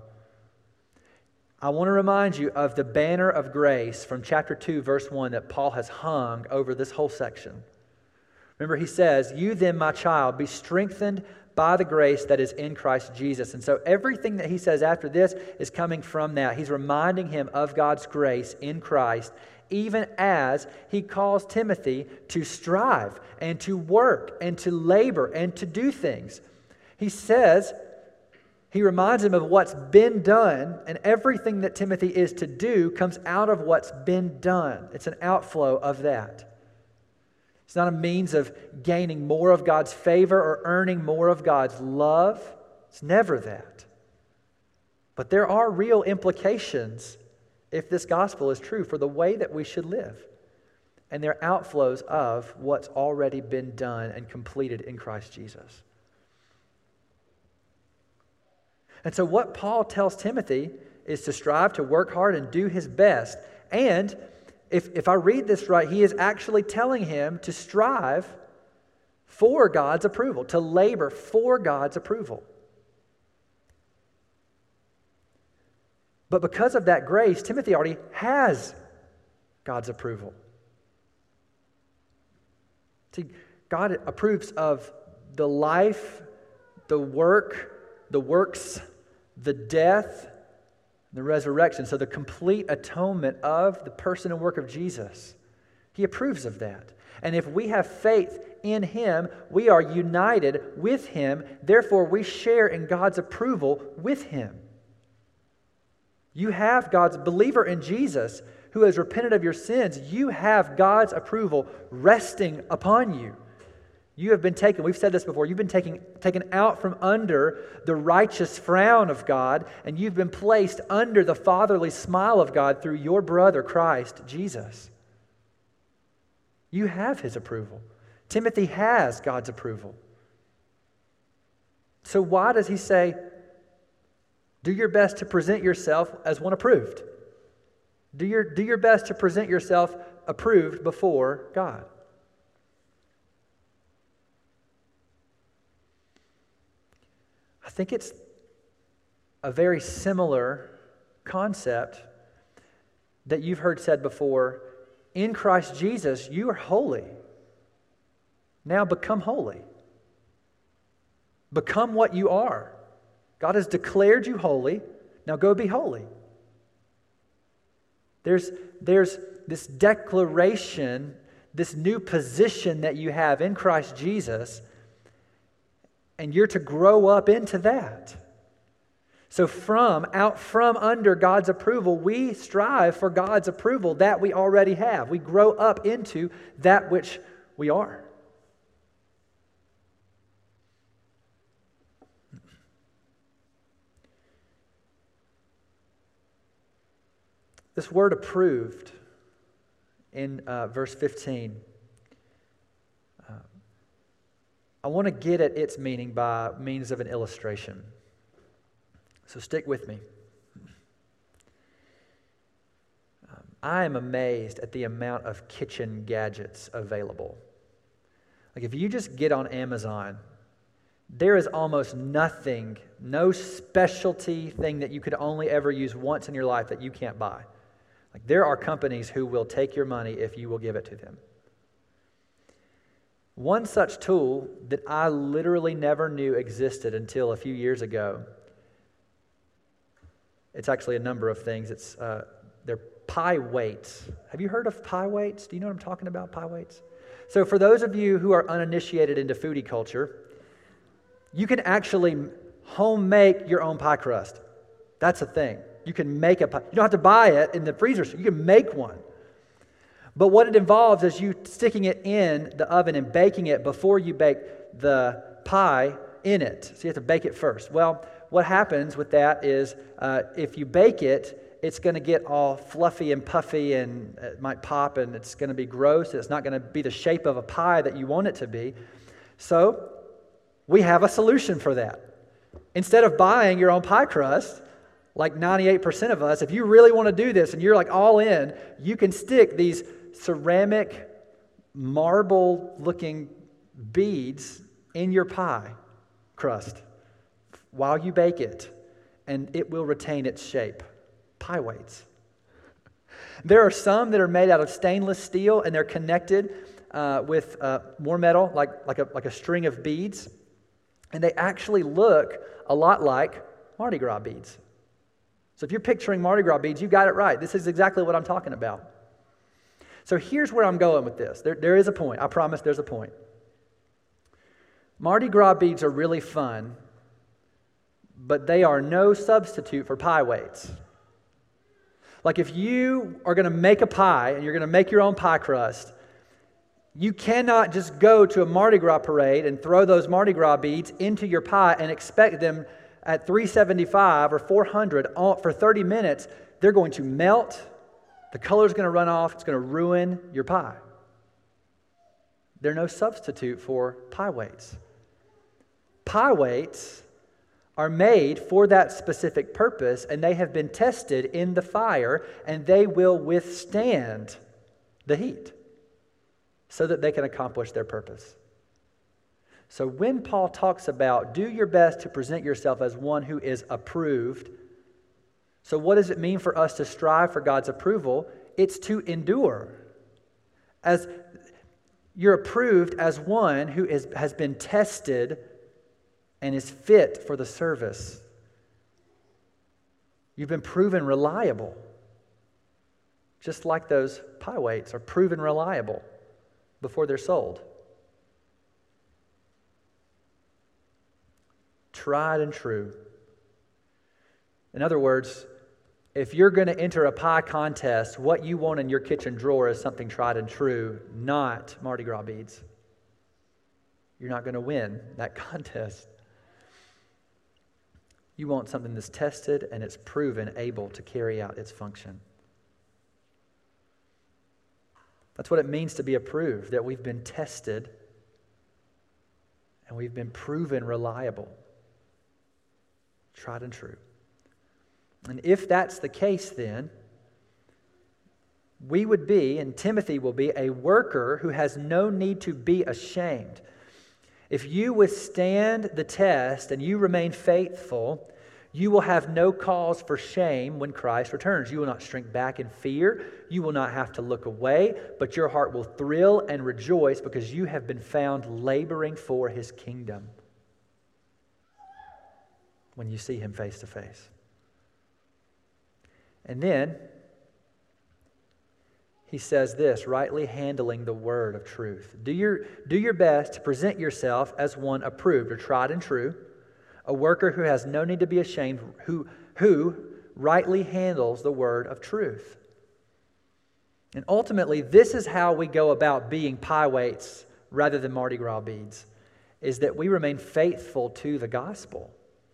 I want to remind you of the banner of grace from chapter 2, verse 1 that Paul has hung over this whole section. Remember, he says, you then, my child, be strengthened by the grace that is in Christ Jesus. And so everything that he says after this is coming from that. He's reminding him of God's grace in Christ, even as he calls Timothy to strive and to work and to labor and to do things. He says, he reminds him of what's been done, and everything that Timothy is to do comes out of what's been done. It's an outflow of that. It's not a means of gaining more of God's favor or earning more of God's love. It's never that. But there are real implications, if this gospel is true, for the way that we should live. And they're outflows of what's already been done and completed in Christ Jesus. And so what Paul tells Timothy is to strive to work hard and do his best. And if I read this right, he is actually telling him to strive for God's approval, to labor for God's approval. But because of that grace, Timothy already has God's approval. See, God approves of the life, the work, the works, the death, the resurrection. So the complete atonement of the person and work of Jesus. He approves of that. And if we have faith in him, we are united with him. Therefore, we share in God's approval with him. You have God's believer in Jesus who has repented of your sins. You have God's approval resting upon you. You have been taken, we've said this before, you've been taken out from under the righteous frown of God, and you've been placed under the fatherly smile of God through your brother, Christ Jesus. You have his approval. Timothy has God's approval. So why does he say, do your best to present yourself as one approved? Do your best to present yourself approved before God. I think it's a very similar concept that you've heard said before. In Christ Jesus, you are holy. Now become holy. Become what you are. God has declared you holy. Now go be holy. There's this declaration, this new position that you have in Christ Jesus, and you're to grow up into that. So out from under God's approval, we strive for God's approval that we already have. We grow up into that which we are. This word approved in verse 15, I want to get at its meaning by means of an illustration. So stick with me. I am amazed at the amount of kitchen gadgets available. Like if you just get on Amazon, there is almost nothing, no specialty thing that you could only ever use once in your life that you can't buy. Like there are companies who will take your money if you will give it to them. One such tool that I literally never knew existed until a few years ago, it's actually a number of things. They're pie weights. Have you heard of pie weights? Do you know what I'm talking about, pie weights? So for those of you who are uninitiated into foodie culture, you can actually home make your own pie crust. That's a thing. You can make a pie. You don't have to buy it in the freezer. You can make one. But what it involves is you sticking it in the oven and baking it before you bake the pie in it. So you have to bake it first. Well, what happens with that is if you bake it, it's going to get all fluffy and puffy and it might pop and it's going to be gross. It's not going to be the shape of a pie that you want it to be. So we have a solution for that. Instead of buying your own pie crust, like 98% of us, if you really want to do this and you're like all in, you can stick these ceramic marble-looking beads in your pie crust while you bake it, and it will retain its shape. Pie weights. There are some that are made out of stainless steel, and they're connected with more metal, like a string of beads, and they actually look a lot like Mardi Gras beads. So if you're picturing Mardi Gras beads, you got it right. This is exactly what I'm talking about. So here's where I'm going with this. There is a point. I promise there's a point. Mardi Gras beads are really fun, but they are no substitute for pie weights. Like if you are going to make a pie and you're going to make your own pie crust, you cannot just go to a Mardi Gras parade and throw those Mardi Gras beads into your pie and expect them at 375 or 400 for 30 minutes. They're going to melt. The color's going to run off. It's going to ruin your pie. They're no substitute for pie weights. Pie weights are made for that specific purpose, and they have been tested in the fire, and they will withstand the heat so that they can accomplish their purpose. So when Paul talks about do your best to present yourself as one who is approved, so what does it mean for us to strive for God's approval? It's to endure. As you're approved as one who has been tested and is fit for the service. You've been proven reliable. Just like those pie weights are proven reliable before they're sold. Tried and true. In other words, if you're going to enter a pie contest, what you want in your kitchen drawer is something tried and true, not Mardi Gras beads. You're not going to win that contest. You want something that's tested and it's proven able to carry out its function. That's what it means to be approved, that we've been tested and we've been proven reliable, tried and true. And if that's the case, then we would be, and Timothy will be, a worker who has no need to be ashamed. If you withstand the test and you remain faithful, you will have no cause for shame when Christ returns. You will not shrink back in fear. You will not have to look away, but your heart will thrill and rejoice because you have been found laboring for his kingdom when you see him face to face. And then he says this, rightly handling the word of truth. Do your best to present yourself as one approved or tried and true, a worker who has no need to be ashamed, who rightly handles the word of truth. And ultimately, this is how we go about being pie weights rather than Mardi Gras beads, is that we remain faithful to the gospel.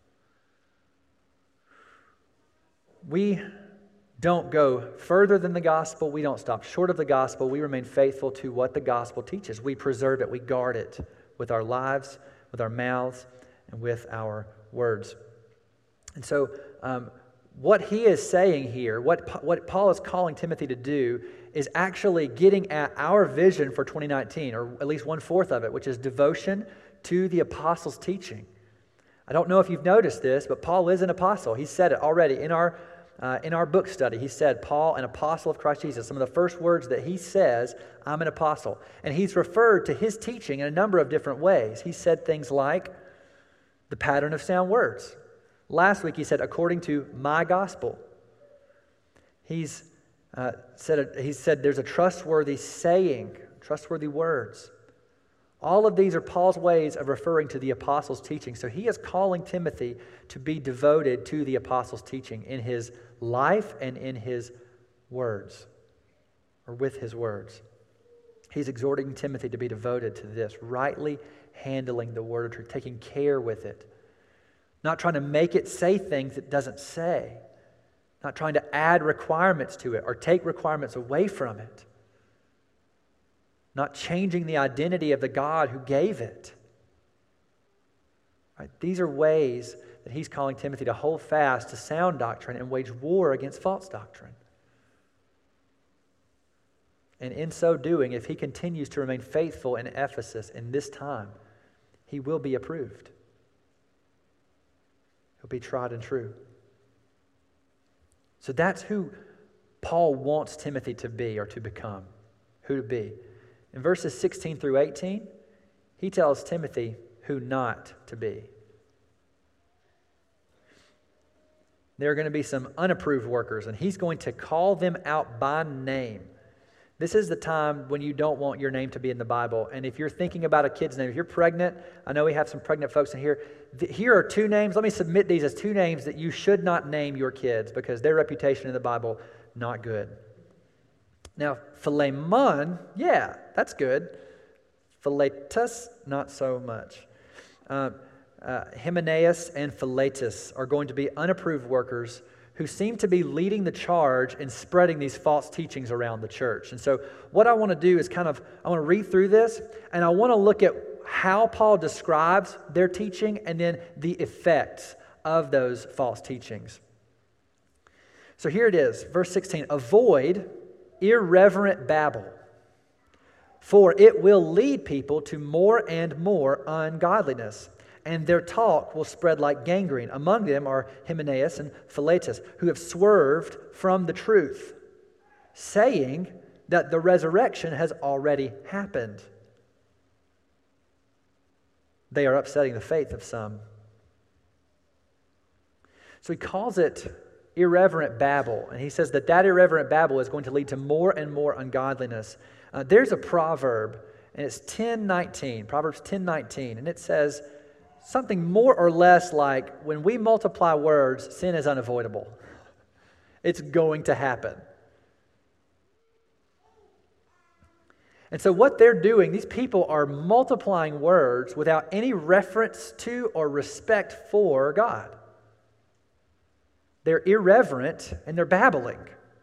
We don't go further than the gospel. We don't stop short of the gospel. We remain faithful to what the gospel teaches. We preserve it. We guard it with our lives, with our mouths, and with our words. And so what he is saying here, what Paul is calling Timothy to do, is actually getting at our vision for 2019, or at least 1/4 of it, which is devotion to the apostles' teaching. I don't know if you've noticed this, but Paul is an apostle. He said it already in our book study. He said, Paul, an apostle of Christ Jesus. Some of the first words that he says, I'm an apostle. And he's referred to his teaching in a number of different ways. He said things like the pattern of sound words. Last week he said, according to my gospel. He's said there's a trustworthy saying, trustworthy words. All of these are Paul's ways of referring to the apostles' teaching. So he is calling Timothy to be devoted to the apostles' teaching in his life and in his words, or with his words. He's exhorting Timothy to be devoted to this, rightly handling the word of truth, taking care with it, not trying to make it say things it doesn't say, not trying to add requirements to it or take requirements away from it, not changing the identity of the God who gave it. Right? These are ways that he's calling Timothy to hold fast to sound doctrine and wage war against false doctrine. And in so doing, if he continues to remain faithful in Ephesus in this time, he will be approved. He'll be tried and true. So that's who Paul wants Timothy to be or to become, who to be. In verses 16 through 18, he tells Timothy who not to be. There are going to be some unapproved workers, and he's going to call them out by name. This is the time when you don't want your name to be in the Bible. And if you're thinking about a kid's name, if you're pregnant, I know we have some pregnant folks in here. Here are 2 names. Let me submit these as 2 names that you should not name your kids because their reputation in the Bible, not good. Now, Philemon, yeah, that's good. Philetus, not so much. Hymenaeus and Philetus are going to be unapproved workers who seem to be leading the charge in spreading these false teachings around the church. And so what I want to do is I want to read through this, and I want to look at how Paul describes their teaching and then the effects of those false teachings. So here it is, verse 16, avoid irreverent babble, for it will lead people to more and more ungodliness, and their talk will spread like gangrene. Among them are Hymenaeus and Philetus, who have swerved from the truth, saying that the resurrection has already happened. They are upsetting the faith of some. So he calls it irreverent babble, and he says that irreverent babble is going to lead to more and more ungodliness. There's a proverb, and it's Proverbs 10:19, and it says something more or less like, when we multiply words, sin is unavoidable. It's going to happen. And so what they're doing, these people are multiplying words without any reference to or respect for God. They're irreverent and they're babbling.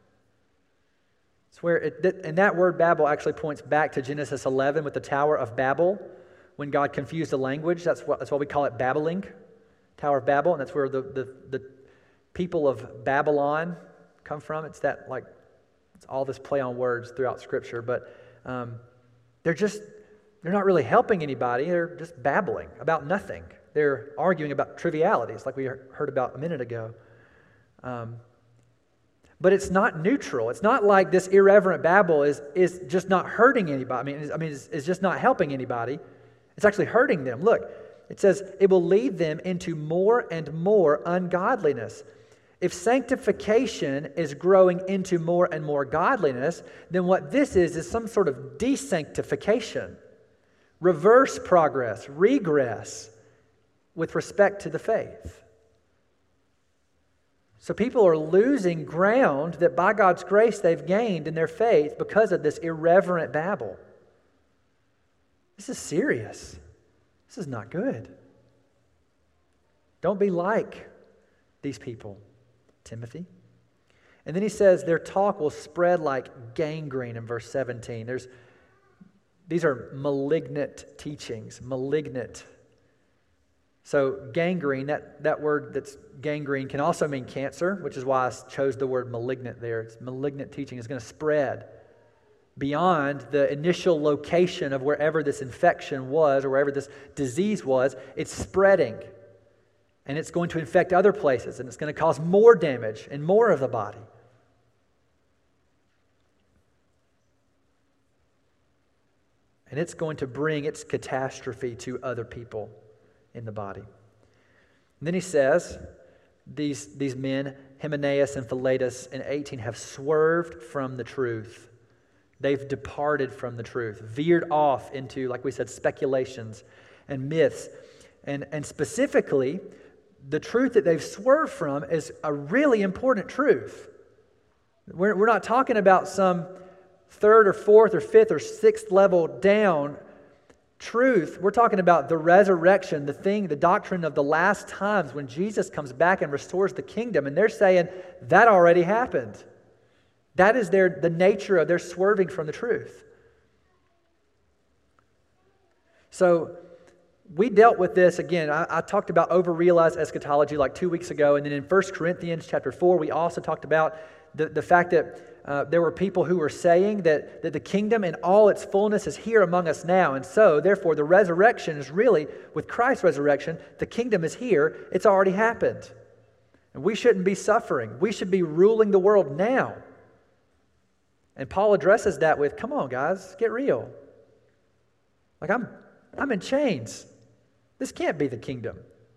It's and that word babble actually points back to Genesis 11 with the Tower of Babel, when God confused the language. That's why we call it babbling, Tower of Babel, and that's where the people of Babylon come from. It's all this play on words throughout Scripture, but they're not really helping anybody. They're just babbling about nothing. They're arguing about trivialities, like we heard about a minute ago. But it's not neutral. It's not like this irreverent babble is just not hurting anybody. It's just not helping anybody. It's actually hurting them. Look, it says it will lead them into more and more ungodliness. If sanctification is growing into more and more godliness, then what this is some sort of desanctification, reverse progress, regress. with respect to the faith. So people are losing ground that by God's grace they've gained in their faith because of this irreverent babble. This is serious. This is not good. Don't be like these people, Timothy. And then he says their talk will spread like gangrene in verse 17. These are malignant teachings, malignant. So gangrene, that word that's gangrene can also mean cancer, which is why I chose the word malignant there. It's malignant teaching is going to spread beyond the initial location of wherever this infection was or wherever this disease was. It's spreading, and it's going to infect other places, and it's going to cause more damage and more of the body. And it's going to bring its catastrophe to other people in the body. And then he says, these men, Hymenaeus and Philetus in 18, have swerved from the truth. They've departed from the truth, veered off into, like we said, speculations and myths. And specifically, the truth that they've swerved from is a really important truth. We're not talking about some third or fourth or fifth or sixth level down truth. We're talking about the resurrection, the doctrine of the last times when Jesus comes back and restores the kingdom. And they're saying that already happened. That is the nature of their swerving from the truth. So we dealt with this again. I talked about over-realized eschatology like 2 weeks ago. And then in 1 Corinthians chapter 4, we also talked about the fact that there were people who were saying that the kingdom in all its fullness is here among us now. And so, therefore, the resurrection is really, with Christ's resurrection, the kingdom is here. It's already happened. And we shouldn't be suffering. We should be ruling the world now. And Paul addresses that with, come on, guys, get real. Like, I'm in chains. This can't be the kingdom.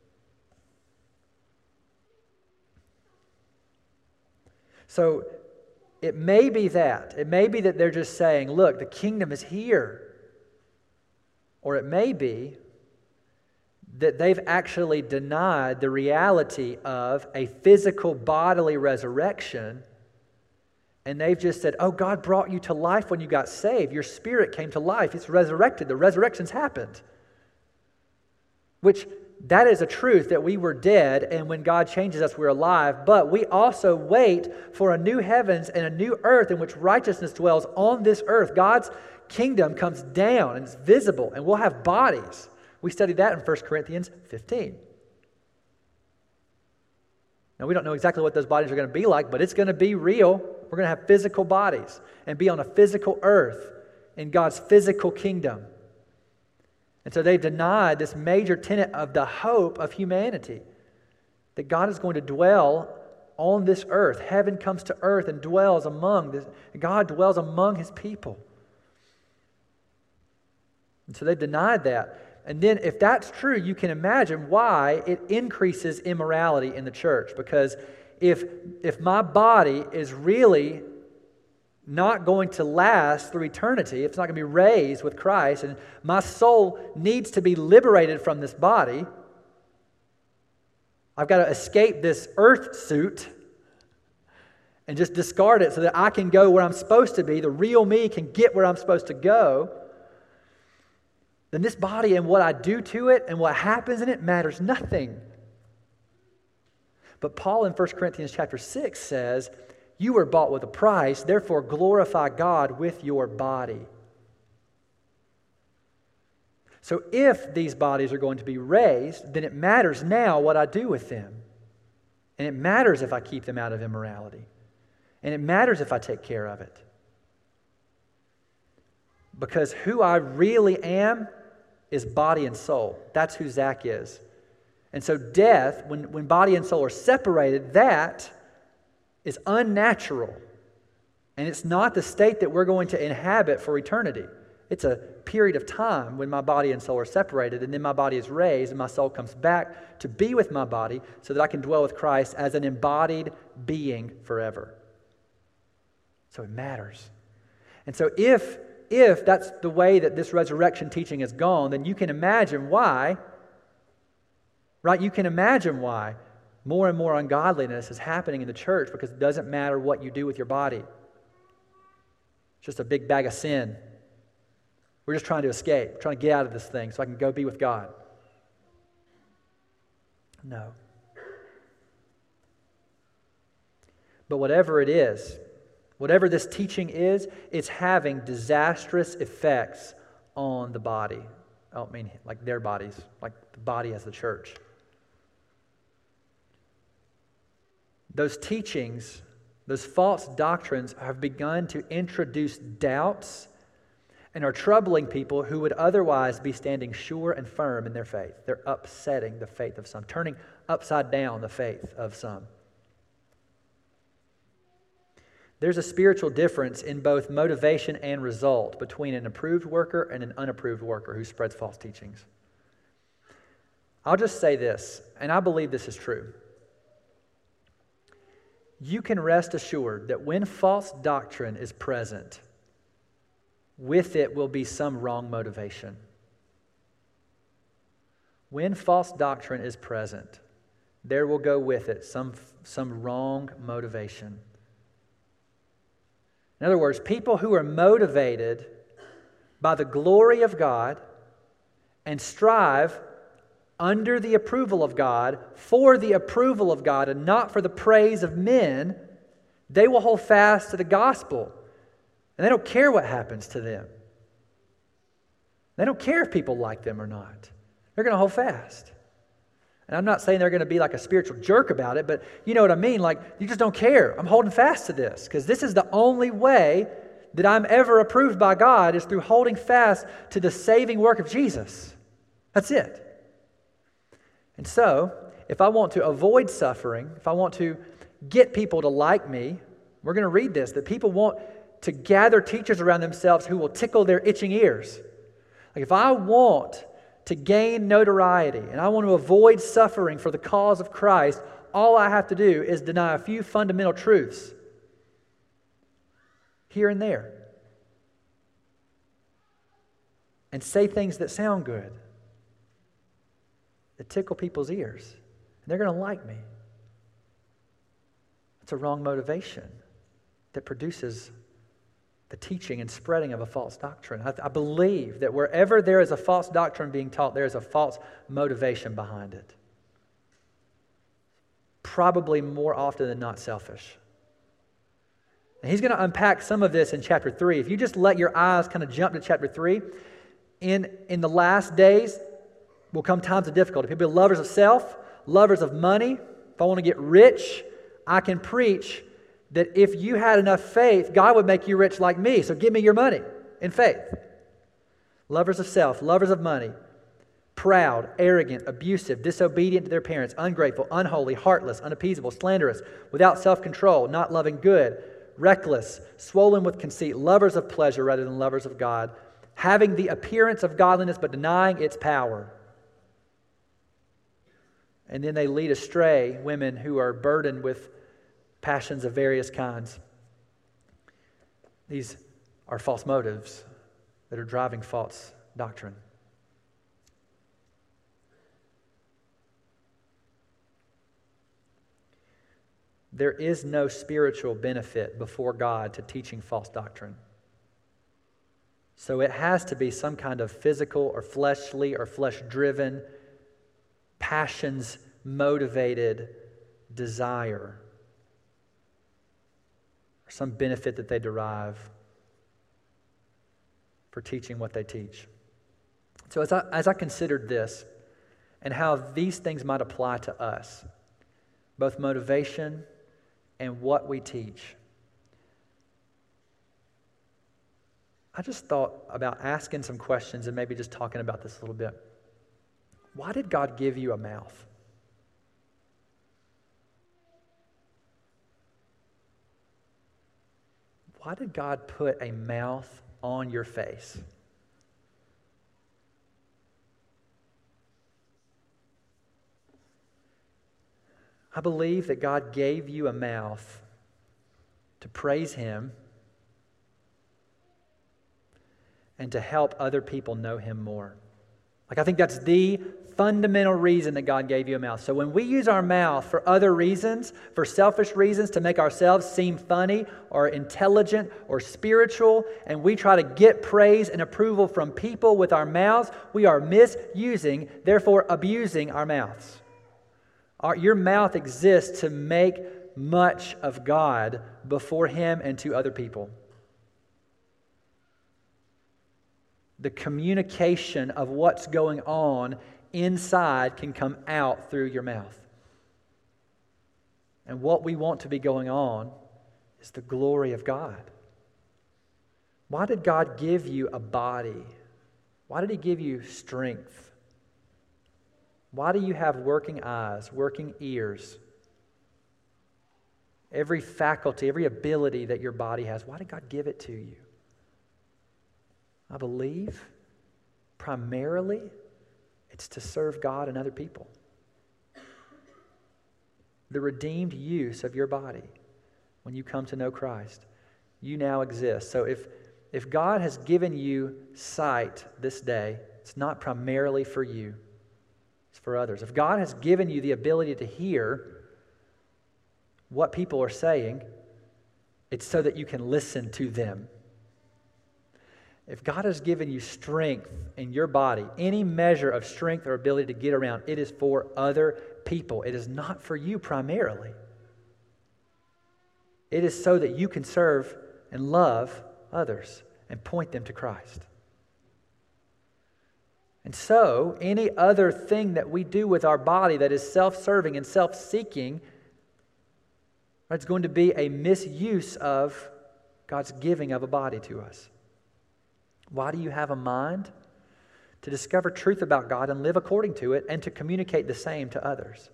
So, it may be that. It may be that they're just saying, look, the kingdom is here. Or it may be that they've actually denied the reality of a physical bodily resurrection, and they've just said, oh, God brought you to life when you got saved. Your spirit came to life. It's resurrected. The resurrection's happened. Which, that is a truth that we were dead, and when God changes us, we're alive. But we also wait for a new heavens and a new earth in which righteousness dwells on this earth. God's kingdom comes down and it's visible, and we'll have bodies. We studied that in 1 Corinthians 15. Now, we don't know exactly what those bodies are going to be like, but it's going to be real. We're going to have physical bodies and be on a physical earth in God's physical kingdom. And so they've denied this major tenet of the hope of humanity, that God is going to dwell on this earth. Heaven comes to earth and dwells among this. God dwells among his people. And so they've denied that. And then if that's true, you can imagine why it increases immorality in the church. Because if my body is really not going to last through eternity, it's not going to be raised with Christ, and my soul needs to be liberated from this body, I've got to escape this earth suit and just discard it so that I can go where I'm supposed to be, the real me can get where I'm supposed to go, then this body and what I do to it and what happens in it matters nothing. But Paul in 1 Corinthians chapter 6 says, you were bought with a price, therefore glorify God with your body. So if these bodies are going to be raised, then it matters now what I do with them. And it matters if I keep them out of immorality. And it matters if I take care of it. Because who I really am is body and soul. That's who Zach is. And so death, when body and soul are separated, that is unnatural. And it's not the state that we're going to inhabit for eternity. It's a period of time when my body and soul are separated, and then my body is raised and my soul comes back to be with my body so that I can dwell with Christ as an embodied being forever. So it matters. And so if that's the way that this resurrection teaching has gone, then you can imagine why right? You can imagine why more and more ungodliness is happening in the church, because it doesn't matter what you do with your body. It's just a big bag of sin. We're just trying to escape, trying to get out of this thing so I can go be with God. No. But whatever it is, whatever this teaching is, it's having disastrous effects on the body. I don't mean like their bodies, like the body as the church. Those teachings, those false doctrines have begun to introduce doubts and are troubling people who would otherwise be standing sure and firm in their faith. They're upsetting the faith of some, turning upside down the faith of some. There's a spiritual difference in both motivation and result between an approved worker and an unapproved worker who spreads false teachings. I'll just say this, and I believe this is true. You can rest assured that when false doctrine is present, with it will be some wrong motivation. When false doctrine is present, there will go with it some wrong motivation. In other words, people who are motivated by the glory of God and strive under the approval of God, for the approval of God and not for the praise of men, they will hold fast to the gospel. And they don't care what happens to them. They don't care if people like them or not. They're going to hold fast. And I'm not saying they're going to be like a spiritual jerk about it, but you know what I mean? Like, you just don't care. I'm holding fast to this because this is the only way that I'm ever approved by God, is through holding fast to the saving work of Jesus. That's it. And so, if I want to avoid suffering, if I want to get people to like me, we're going to read this, that people want to gather teachers around themselves who will tickle their itching ears. Like, if I want to gain notoriety and I want to avoid suffering for the cause of Christ, all I have to do is deny a few fundamental truths here and there and say things that sound good, that tickle people's ears, and they're going to like me. It's a wrong motivation that produces the teaching and spreading of a false doctrine. I believe that wherever there is a false doctrine being taught, there is a false motivation behind it. Probably more often than not selfish. And he's going to unpack some of this in chapter 3. If you just let your eyes kind of jump to chapter 3, in the last days will come times of difficulty. People be lovers of self, lovers of money. If I want to get rich, I can preach that if you had enough faith, God would make you rich like me. So give me your money in faith. Lovers of self, lovers of money, proud, arrogant, abusive, disobedient to their parents, ungrateful, unholy, heartless, unappeasable, slanderous, without self-control, not loving good, reckless, swollen with conceit, lovers of pleasure rather than lovers of God, having the appearance of godliness but denying its power. And then they lead astray women who are burdened with passions of various kinds. These are false motives that are driving false doctrine. There is no spiritual benefit before God to teaching false doctrine. So it has to be some kind of physical or fleshly or flesh-driven, passions-motivated desire, or some benefit that they derive for teaching what they teach. So as I considered this and how these things might apply to us, both motivation and what we teach, I just thought about asking some questions and maybe just talking about this a little bit. Why did God give you a mouth? Why did God put a mouth on your face? I believe that God gave you a mouth to praise Him and to help other people know Him more. Like, I think that's the fundamental reason that God gave you a mouth. So when we use our mouth for other reasons, for selfish reasons, to make ourselves seem funny or intelligent or spiritual, and we try to get praise and approval from people with our mouths, we are misusing, therefore abusing our mouths. Your mouth exists to make much of God before Him and to other people. The communication of what's going on inside can come out through your mouth. And what we want to be going on is the glory of God. Why did God give you a body? Why did He give you strength? Why do you have working eyes, working ears? Every faculty, every ability that your body has, why did God give it to you? I believe primarily it's to serve God and other people. The redeemed use of your body when you come to know Christ, you now exist. So if God has given you sight this day, it's not primarily for you, it's for others. If God has given you the ability to hear what people are saying, it's so that you can listen to them. If God has given you strength in your body, any measure of strength or ability to get around, it is for other people. It is not for you primarily. It is so that you can serve and love others and point them to Christ. And so, any other thing that we do with our body that is self-serving and self-seeking, it's going to be a misuse of God's giving of a body to us. Why do you have a mind? To discover truth about God and live according to it, and to communicate the same to others.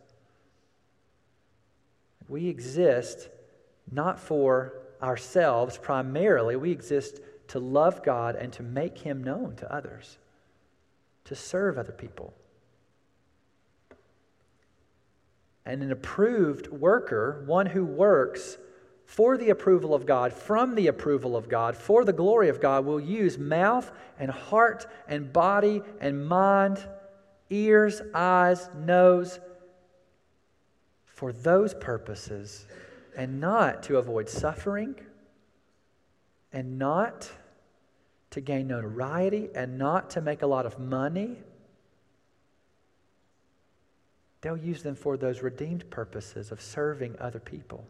We exist not for ourselves primarily. We exist to love God and to make Him known to others, to serve other people. And an approved worker, one who works for the approval of God, from the approval of God, for the glory of God, will use mouth and heart and body and mind, ears, eyes, nose, for those purposes, and not to avoid suffering, and not to gain notoriety, and not to make a lot of money. They'll use them for those redeemed purposes of serving other people.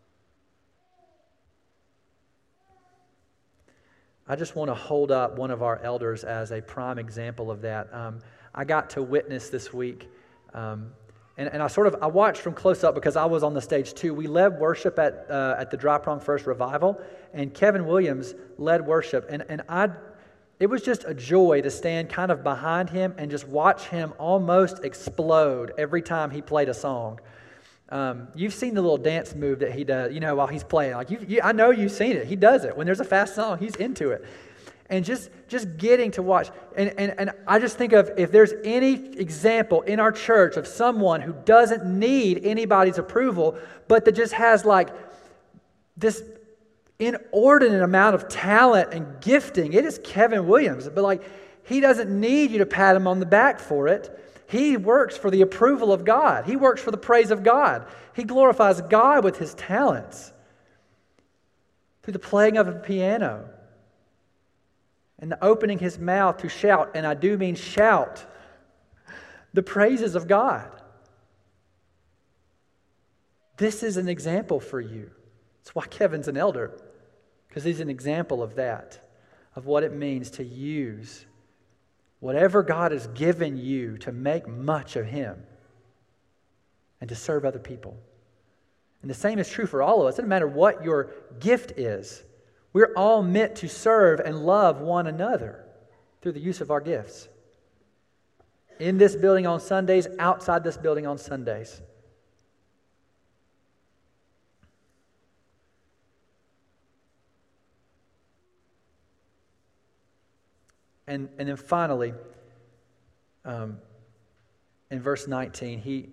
I just want to hold up one of our elders as a prime example of that. I got to witness this week, and I watched from close up because I was on the stage too. We led worship at the Dry Prong First Revival, and Kevin Williams led worship, it was just a joy to stand kind of behind him and just watch him almost explode every time he played a song. You've seen the little dance move that he does, while he's playing. I know you've seen it. He does it. When there's a fast song, he's into it. And just getting to watch. And I just think of, if there's any example in our church of someone who doesn't need anybody's approval, but that just has this inordinate amount of talent and gifting, it is Kevin Williams. But he doesn't need you to pat him on the back for it. He works for the approval of God. He works for the praise of God. He glorifies God with his talents through the playing of a piano and the opening his mouth to shout, and I do mean shout, the praises of God. This is an example for you. That's why Kevin's an elder, because he's an example of that, of what it means to use whatever God has given you to make much of Him and to serve other people. And the same is true for all of us. It doesn't matter what your gift is. We're all meant to serve and love one another through the use of our gifts. In this building on Sundays, outside this building on Sundays. And then finally, in verse 19, he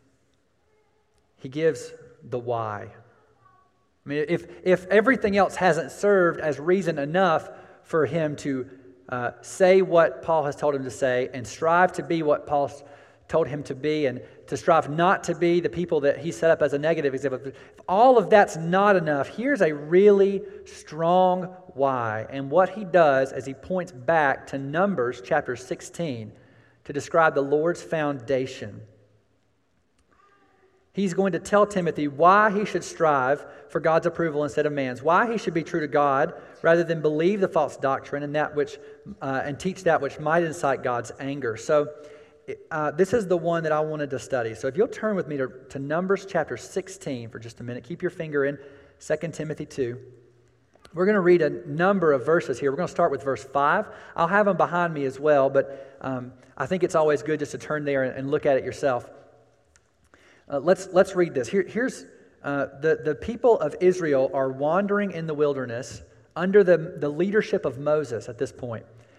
gives the why. I mean, if everything else hasn't served as reason enough for him to say what Paul has told him to say and strive to be what Paul told him to be, and to strive not to be the people that he set up as a negative example. If all of that's not enough, here's a really strong why. And what he does is he points back to Numbers chapter 16 to describe the Lord's foundation. He's going to tell Timothy why he should strive for God's approval instead of man's, why he should be true to God rather than believe the false doctrine and teach that which might incite God's anger. So this is the one that I wanted to study. So if you'll turn with me to Numbers chapter 16 for just a minute. Keep your finger in 2 Timothy 2. We're going to read a number of verses here. We're going to start with verse 5. I'll have them behind me as well, but I think it's always good just to turn there and look at it yourself. Let's read this. Here's the people of Israel are wandering in the wilderness under the leadership of Moses at this point.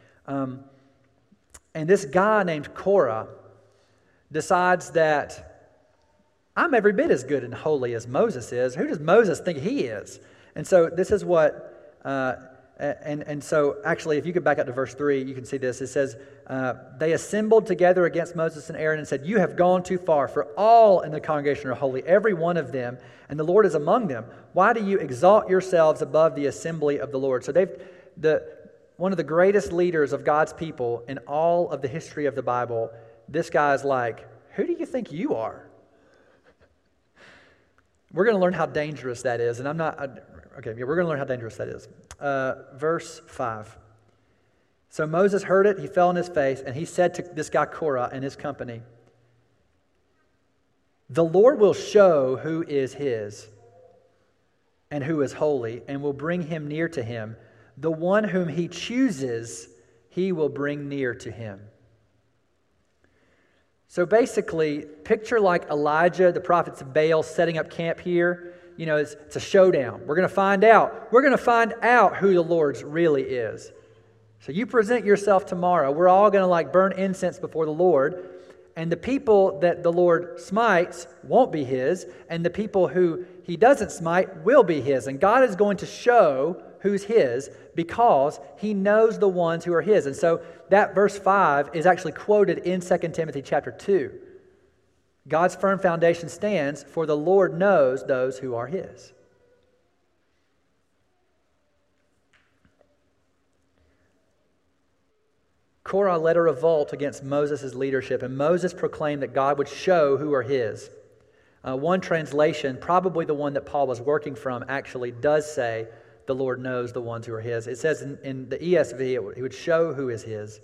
And this guy named Korah decides that I'm every bit as good and holy as Moses is. Who does Moses think he is? And so this is what, and so actually if you could back up to verse 3, you can see this. It says, they assembled together against Moses and Aaron and said, you have gone too far, for all in the congregation are holy, every one of them, and the Lord is among them. Why do you exalt yourselves above the assembly of the Lord? So one of the greatest leaders of God's people in all of the history of the Bible, this guy's like, who do you think you are? We're going to learn how dangerous that is, and we're going to learn how dangerous that is. Verse 5. So Moses heard it, he fell on his face, and he said to this guy Korah and his company, the Lord will show who is his and who is holy, and will bring him near to him. The one whom he chooses, he will bring near to him. So basically, picture like Elijah, the prophets of Baal, setting up camp here. You know, it's a showdown. We're going to find out. We're going to find out who the Lord's really is. So you present yourself tomorrow. We're all going to burn incense before the Lord. And the people that the Lord smites won't be his. And the people who he doesn't smite will be his. And God is going to show who's his because he knows the ones who are his. And so that verse 5 is actually quoted in 2 Timothy chapter 2. God's firm foundation stands, for the Lord knows those who are his. Korah led a revolt against Moses' leadership, and Moses proclaimed that God would show who are his. One translation, probably the one that Paul was working from, actually does say, the Lord knows the ones who are his. It says in the ESV, he would show who is his,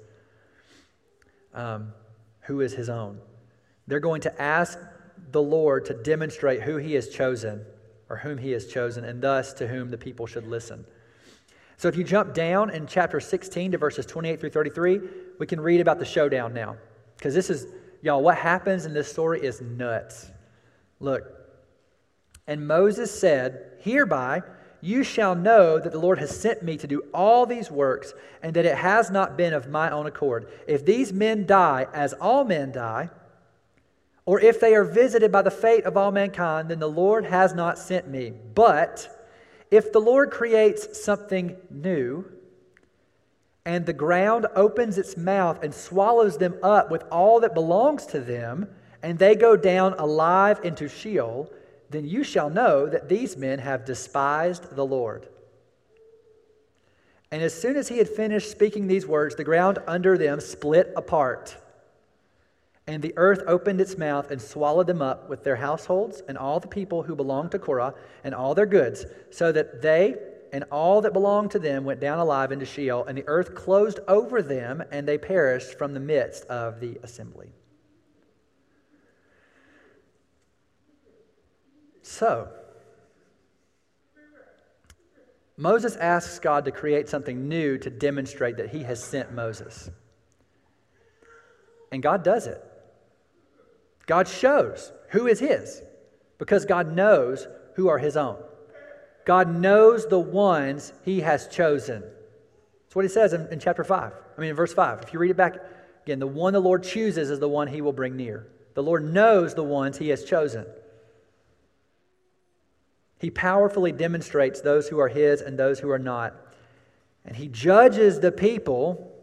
who is his own. They're going to ask the Lord to demonstrate who he has chosen, or whom he has chosen, and thus to whom the people should listen. So if you jump down in chapter 16 to verses 28 through 33, we can read about the showdown now. Because this is, y'all, what happens in this story is nuts. Look, and Moses said, hereby you shall know that the Lord has sent me to do all these works, and that it has not been of my own accord. If these men die as all men die, or if they are visited by the fate of all mankind, then the Lord has not sent me. But if the Lord creates something new, and the ground opens its mouth and swallows them up with all that belongs to them, and they go down alive into Sheol, then you shall know that these men have despised the Lord. And as soon as he had finished speaking these words, the ground under them split apart, and the earth opened its mouth and swallowed them up with their households and all the people who belonged to Korah and all their goods, so that they and all that belonged to them went down alive into Sheol, and the earth closed over them, and they perished from the midst of the assembly. So, Moses asks God to create something new to demonstrate that he has sent Moses. And God does it. God shows who is his, because God knows who are his own. God knows the ones he has chosen. That's what he says in chapter 5. In verse 5. If you read it back again, the one the Lord chooses is the one he will bring near. The Lord knows the ones he has chosen. He powerfully demonstrates those who are his and those who are not. And he judges the people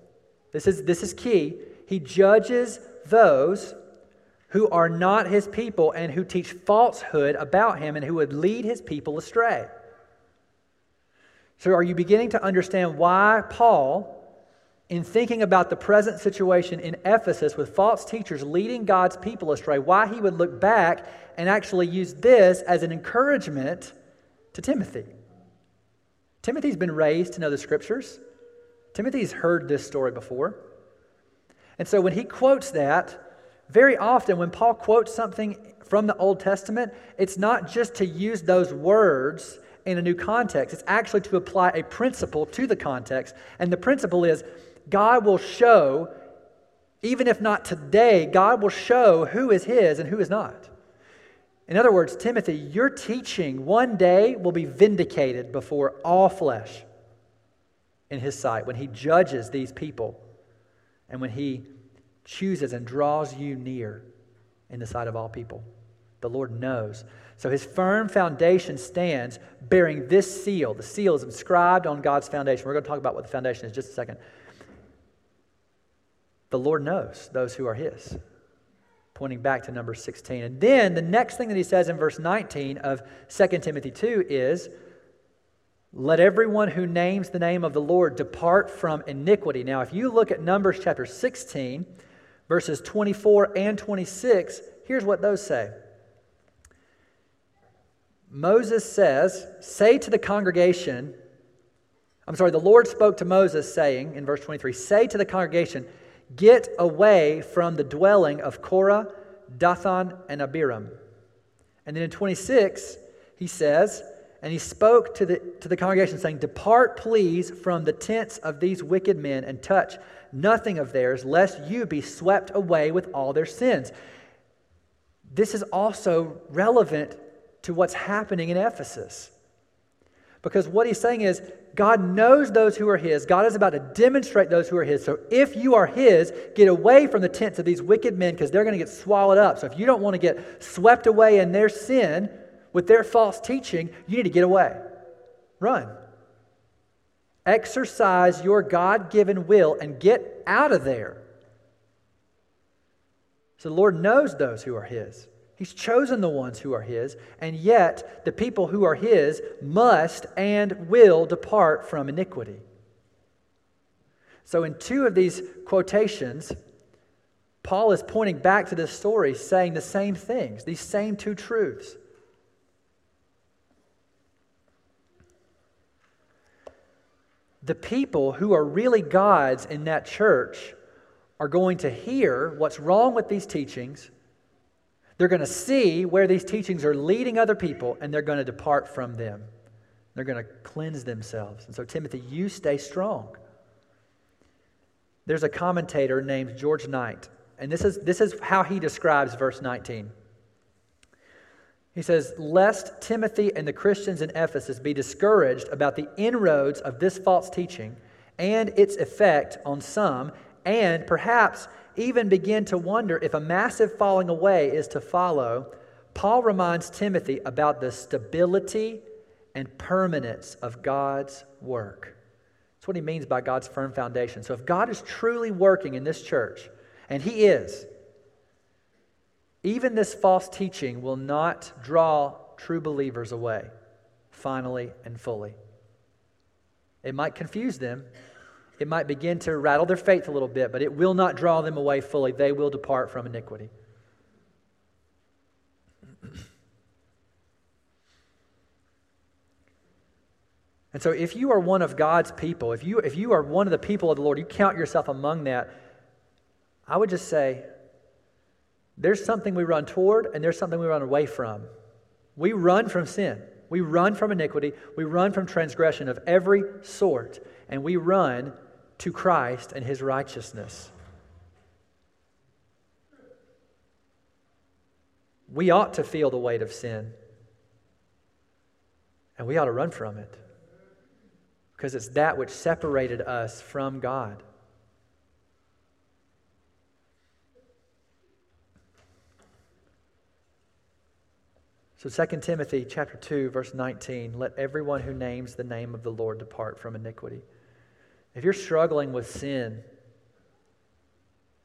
This is key. He judges those who are not his people and who teach falsehood about him and who would lead his people astray. So are you beginning to understand why Paul, in thinking about the present situation in Ephesus with false teachers leading God's people astray, why he would look back and actually use this as an encouragement to Timothy? Timothy's been raised to know the Scriptures. Timothy's heard this story before. And so when he quotes that, very often when Paul quotes something from the Old Testament, it's not just to use those words in a new context. It's actually to apply a principle to the context. And the principle is God will show, even if not today, God will show who is his and who is not. In other words, Timothy, your teaching one day will be vindicated before all flesh in his sight when he judges these people and when he chooses and draws you near in the sight of all people. The Lord knows. So his firm foundation stands bearing this seal. The seal is inscribed on God's foundation. We're going to talk about what the foundation is in just a second. The Lord knows those who are his, pointing back to Numbers 16. And then the next thing that he says in verse 19 of 2 Timothy 2 is, let everyone who names the name of the Lord depart from iniquity. Now, if you look at Numbers chapter 16, verses 24 and 26, here's what those say. Moses says, the Lord spoke to Moses saying, in verse 23, say to the congregation, get away from the dwelling of Korah, Dathan, and Abiram. And then in 26, he says, and he spoke to the congregation saying, depart please from the tents of these wicked men and touch nothing of theirs, lest you be swept away with all their sins. This is also relevant to what's happening in Ephesus. Because what he's saying is, God knows those who are his. God is about to demonstrate those who are his. So if you are his, get away from the tents of these wicked men because they're going to get swallowed up. So if you don't want to get swept away in their sin with their false teaching, you need to get away. Run. Exercise your God-given will and get out of there. So the Lord knows those who are his. He's chosen the ones who are his, and yet the people who are his must and will depart from iniquity. So in two of these quotations, Paul is pointing back to this story, saying the same things, these same two truths. The people who are really God's in that church are going to hear what's wrong with these teachings. They're going to see where these teachings are leading other people, and they're going to depart from them. They're going to cleanse themselves. And so, Timothy, you stay strong. There's a commentator named George Knight, and this is how he describes verse 19. He says, lest Timothy and the Christians in Ephesus be discouraged about the inroads of this false teaching and its effect on some, and perhaps even begin to wonder if a massive falling away is to follow, Paul reminds Timothy about the stability and permanence of God's work. That's what he means by God's firm foundation. So if God is truly working in this church, and he is, even this false teaching will not draw true believers away, finally and fully. It might confuse them. It might begin to rattle their faith a little bit, but it will not draw them away fully. They will depart from iniquity. And so if you are one of God's people, if you are one of the people of the Lord, you count yourself among that, I would just say, there's something we run toward and there's something we run away from. We run from sin. We run from iniquity. We run from transgression of every sort. And we run to Christ and his righteousness. We ought to feel the weight of sin. And we ought to run from it. Because it's that which separated us from God. So 2 Timothy chapter 2, verse 19, let everyone who names the name of the Lord depart from iniquity. If you're struggling with sin,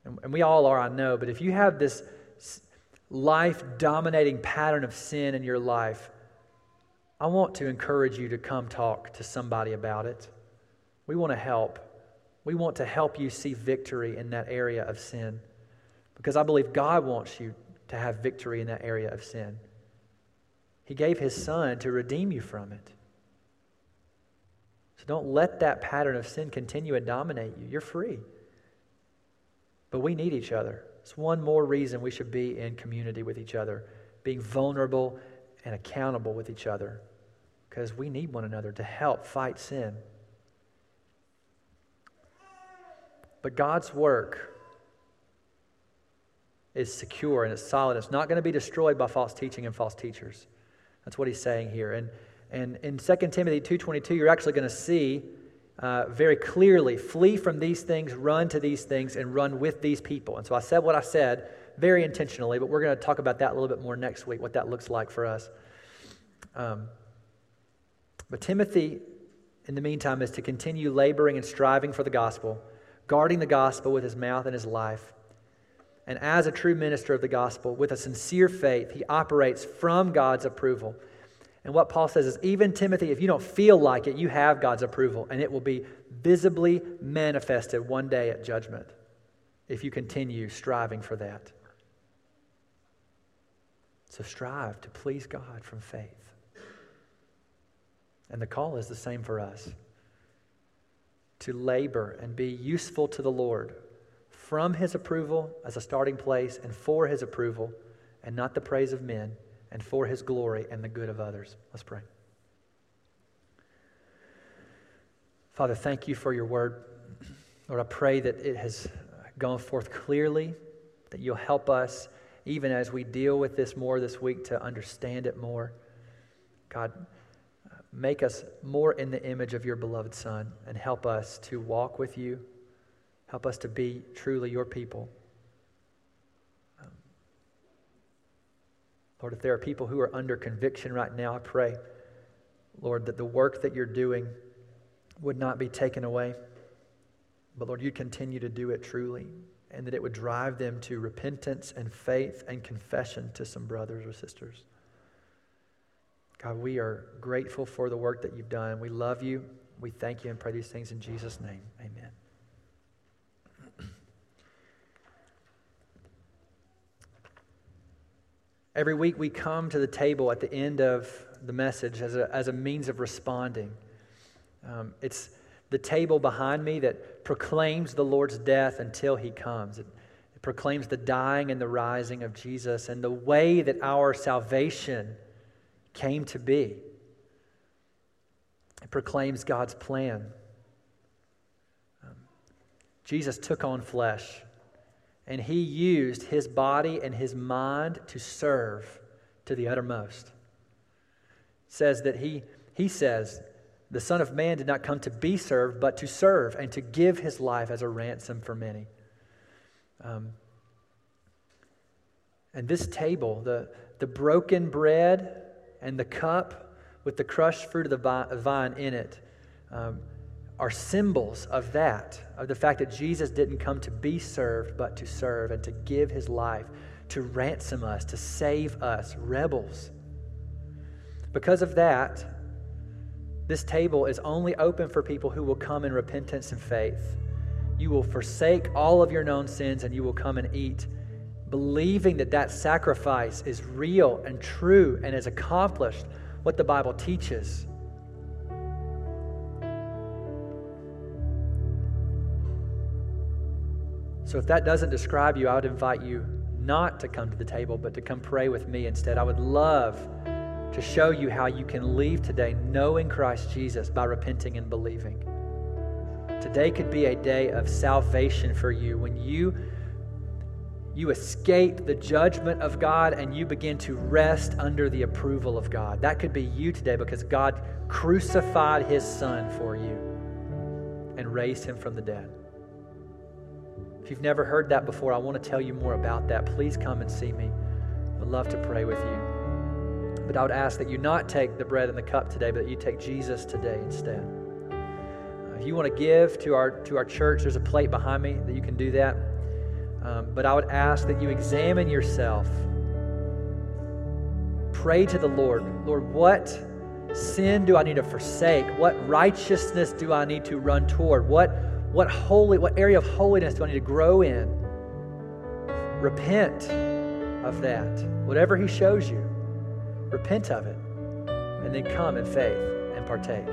and we all are, I know, but if you have this life-dominating pattern of sin in your life, I want to encourage you to come talk to somebody about it. We want to help. We want to help you see victory in that area of sin, because I believe God wants you to have victory in that area of sin. He gave His Son to redeem you from it. So don't let that pattern of sin continue and dominate you. You're free. But we need each other. It's one more reason we should be in community with each other, being vulnerable and accountable with each other, because we need one another to help fight sin. But God's work is secure and it's solid. It's not going to be destroyed by false teaching and false teachers. That's what he's saying here. And in 2 Timothy 2:22, you're actually going to see very clearly, flee from these things, run to these things, and run with these people. And so I said what I said very intentionally, but we're going to talk about that a little bit more next week, what that looks like for us. But Timothy, in the meantime, is to continue laboring and striving for the gospel, guarding the gospel with his mouth and his life. And as a true minister of the gospel, with a sincere faith, he operates from God's approval. And what Paul says is, even Timothy, if you don't feel like it, you have God's approval, and it will be visibly manifested one day at judgment if you continue striving for that. So strive to please God from faith. And the call is the same for us, to labor and be useful to the Lord from His approval as a starting place and for His approval and not the praise of men, and for His glory and the good of others. Let's pray. Father, thank you for your word. Lord, I pray that it has gone forth clearly, that you'll help us, even as we deal with this more this week, to understand it more. God, make us more in the image of your beloved Son, and help us to walk with you. Help us to be truly your people. Lord, if there are people who are under conviction right now, I pray, Lord, that the work that you're doing would not be taken away. But Lord, you'd continue to do it truly, and that it would drive them to repentance and faith and confession to some brothers or sisters. God, we are grateful for the work that you've done. We love you. We thank you and pray these things in Jesus' name. Amen. Every week we come to the table at the end of the message as a means of responding. It's the table behind me that proclaims the Lord's death until He comes. It proclaims the dying and the rising of Jesus and the way that our salvation came to be. It proclaims God's plan. Jesus took on flesh, and He used His body and His mind to serve to the uttermost. It says that He says, the Son of Man did not come to be served, but to serve and to give His life as a ransom for many. And this table, the broken bread and the cup with the crushed fruit of the vine in it, are symbols of that, of the fact that Jesus didn't come to be served, but to serve and to give His life, to ransom us, to save us, rebels. Because of that, this table is only open for people who will come in repentance and faith. You will forsake all of your known sins and you will come and eat, believing that that sacrifice is real and true and has accomplished what the Bible teaches. So if that doesn't describe you, I would invite you not to come to the table, but to come pray with me instead. I would love to show you how you can leave today knowing Christ Jesus by repenting and believing. Today could be a day of salvation for you when you escape the judgment of God and you begin to rest under the approval of God. That could be you today because God crucified His Son for you and raised Him from the dead. If you've never heard that before, I want to tell you more about that. Please come and see me. I'd love to pray with you. But I would ask that you not take the bread and the cup today, but that you take Jesus today instead. If you want to give to our church, there's a plate behind me that you can do that. But I would ask that you examine yourself. Pray to the Lord. Lord, what sin do I need to forsake? What righteousness do I need to run toward? What area of holiness do I need to grow in? Repent of that. Whatever he shows you, repent of it. And then come in faith and partake.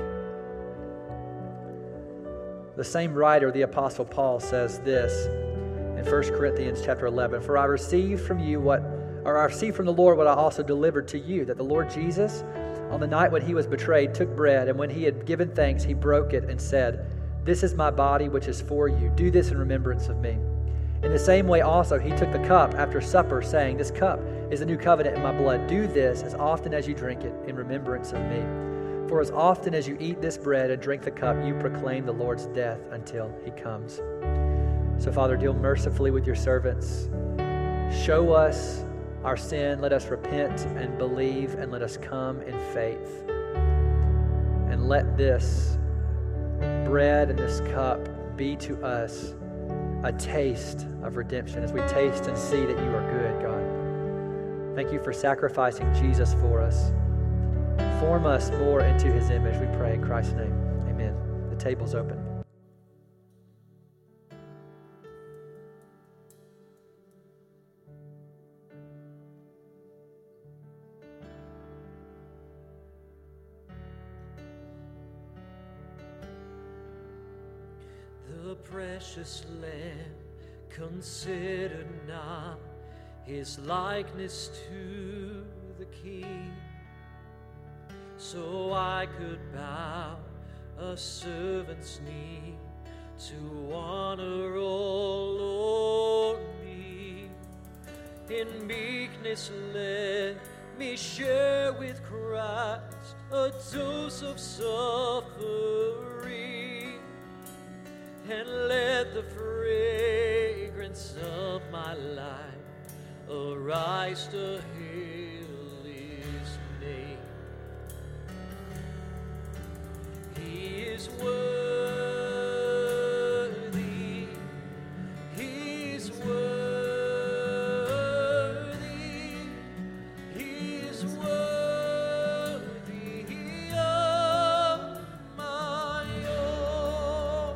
The same writer, the Apostle Paul, says this in 1 Corinthians chapter 11, "For I received from the Lord what I also delivered to you, that the Lord Jesus, on the night when he was betrayed, took bread, and when he had given thanks, he broke it and said, 'This is my body which is for you. Do this in remembrance of me.' In the same way also he took the cup after supper, saying, 'This cup is the new covenant in my blood. Do this as often as you drink it in remembrance of me. For as often as you eat this bread and drink the cup, you proclaim the Lord's death until he comes.'" So, Father, deal mercifully with your servants. Show us our sin. Let us repent and believe, and let us come in faith. And let this bread and this cup be to us a taste of redemption as we taste and see that you are good, God. Thank you for sacrificing Jesus for us. Form us more into his image, we pray in Christ's name. Amen. The table's open. The precious Lamb considered not his likeness to the King, so I could bow a servant's knee to honor all on me. In meekness let me share with Christ a dose of suffering, and let the fragrance of my life arise to hail his name. He is worthy, he is worthy, he is worthy of my all.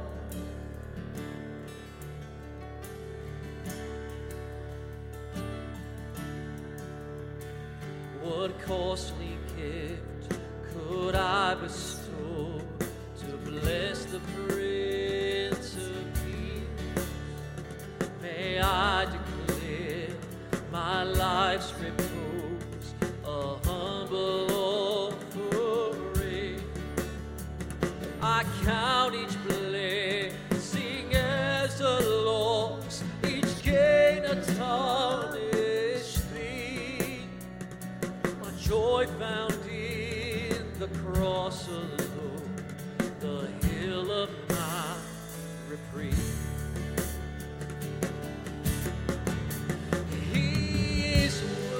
What costly gift could I bestow to bless the Prince of Peace? May I declare my life's repose, a humble offering. I count each blessing as a loss, each gain a tarnished thing. My joy found in the cross alone, the hill of my reprieve. He is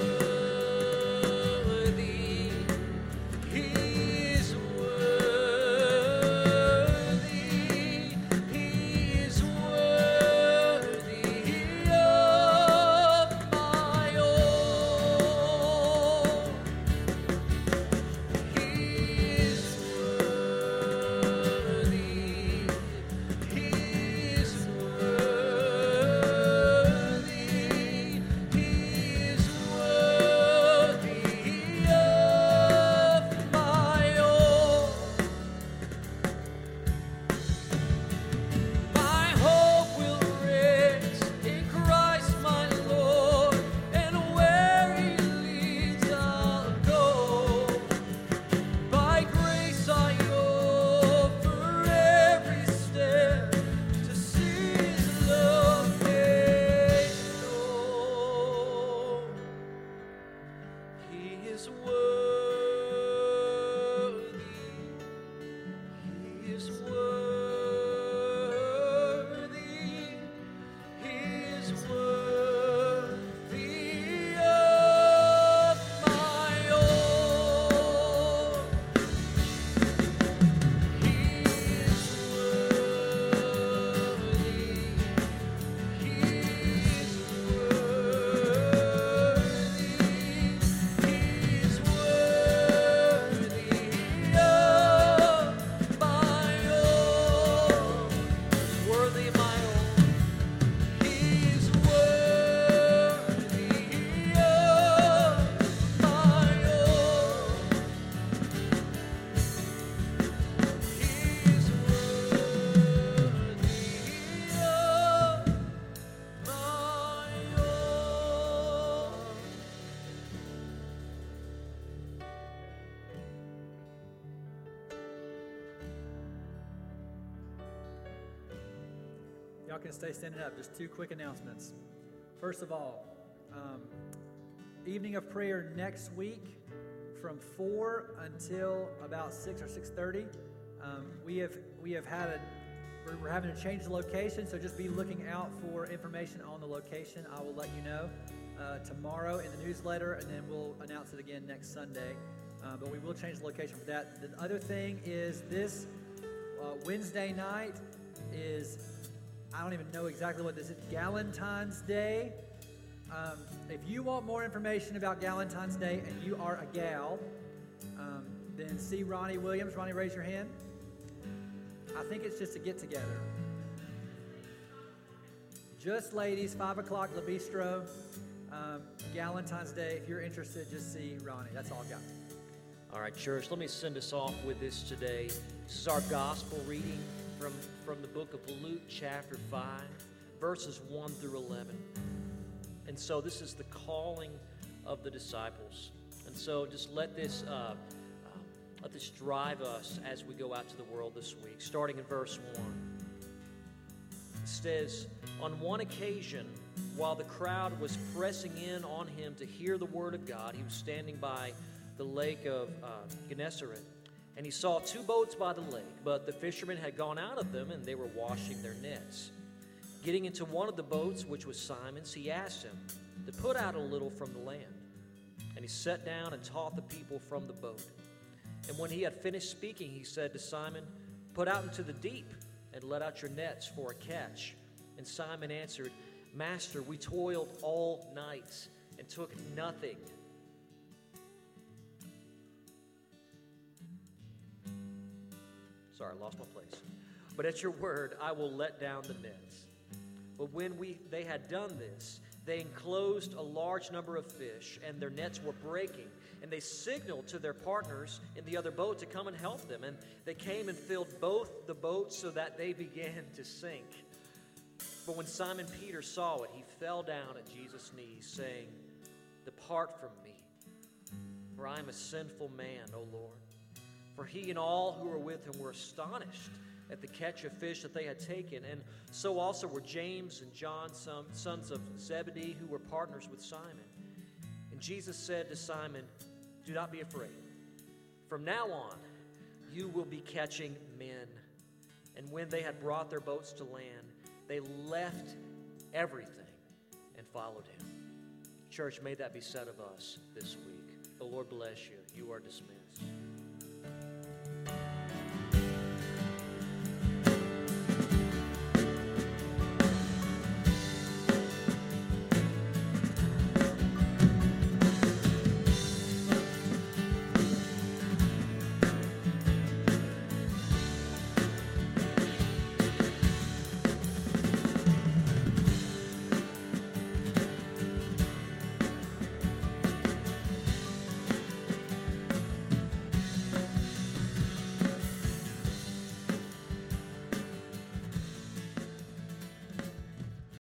worthy, he is worthy, he is worthy of my all. He is worthy. y'all can stay standing up. Just 2 quick announcements. First of all, evening of prayer next week from 4 until about 6 or 6:30. We're having to change the location, so just be looking out for information on the location. I will let you know tomorrow in the newsletter, and then we'll announce it again next Sunday. But we will change the location for that. The other thing is this Wednesday night is, I don't even know exactly what this is, Galentine's Day. If you want more information about Galentine's Day and you are a gal, then see Ronnie Williams. Ronnie, raise your hand. I think it's just a get-together. Just ladies, 5 o'clock, La Bistro, Galentine's Day. If you're interested, just see Ronnie. That's all I've got. All right, church, let me send us off with this today. This is our gospel reading from the book of Luke, chapter 5, verses 1 through 11. And so this is the calling of the disciples. And so just let this drive us as we go out to the world this week. Starting in verse 1. It says, on one occasion, while the crowd was pressing in on him to hear the word of God, he was standing by the lake of Gennesaret, and he saw 2 boats by the lake, but the fishermen had gone out of them, and they were washing their nets. Getting into one of the boats, which was Simon's, he asked him to put out a little from the land. And he sat down and taught the people from the boat. And when he had finished speaking, he said to Simon, put out into the deep and let out your nets for a catch. And Simon answered, Master, we toiled all night and took nothing. Sorry, I lost my place. But at your word, I will let down the nets. But when they had done this, they enclosed a large number of fish, and their nets were breaking. And they signaled to their partners in the other boat to come and help them. And they came and filled both the boats so that they began to sink. But when Simon Peter saw it, he fell down at Jesus' knees, saying, Depart from me, for I am a sinful man, O Lord. For he and all who were with him were astonished at the catch of fish that they had taken. And so also were James and John, sons of Zebedee, who were partners with Simon. And Jesus said to Simon, Do not be afraid. From now on, you will be catching men. And when they had brought their boats to land, they left everything and followed him. Church, may that be said of us this week. The Lord bless you. You are dismissed.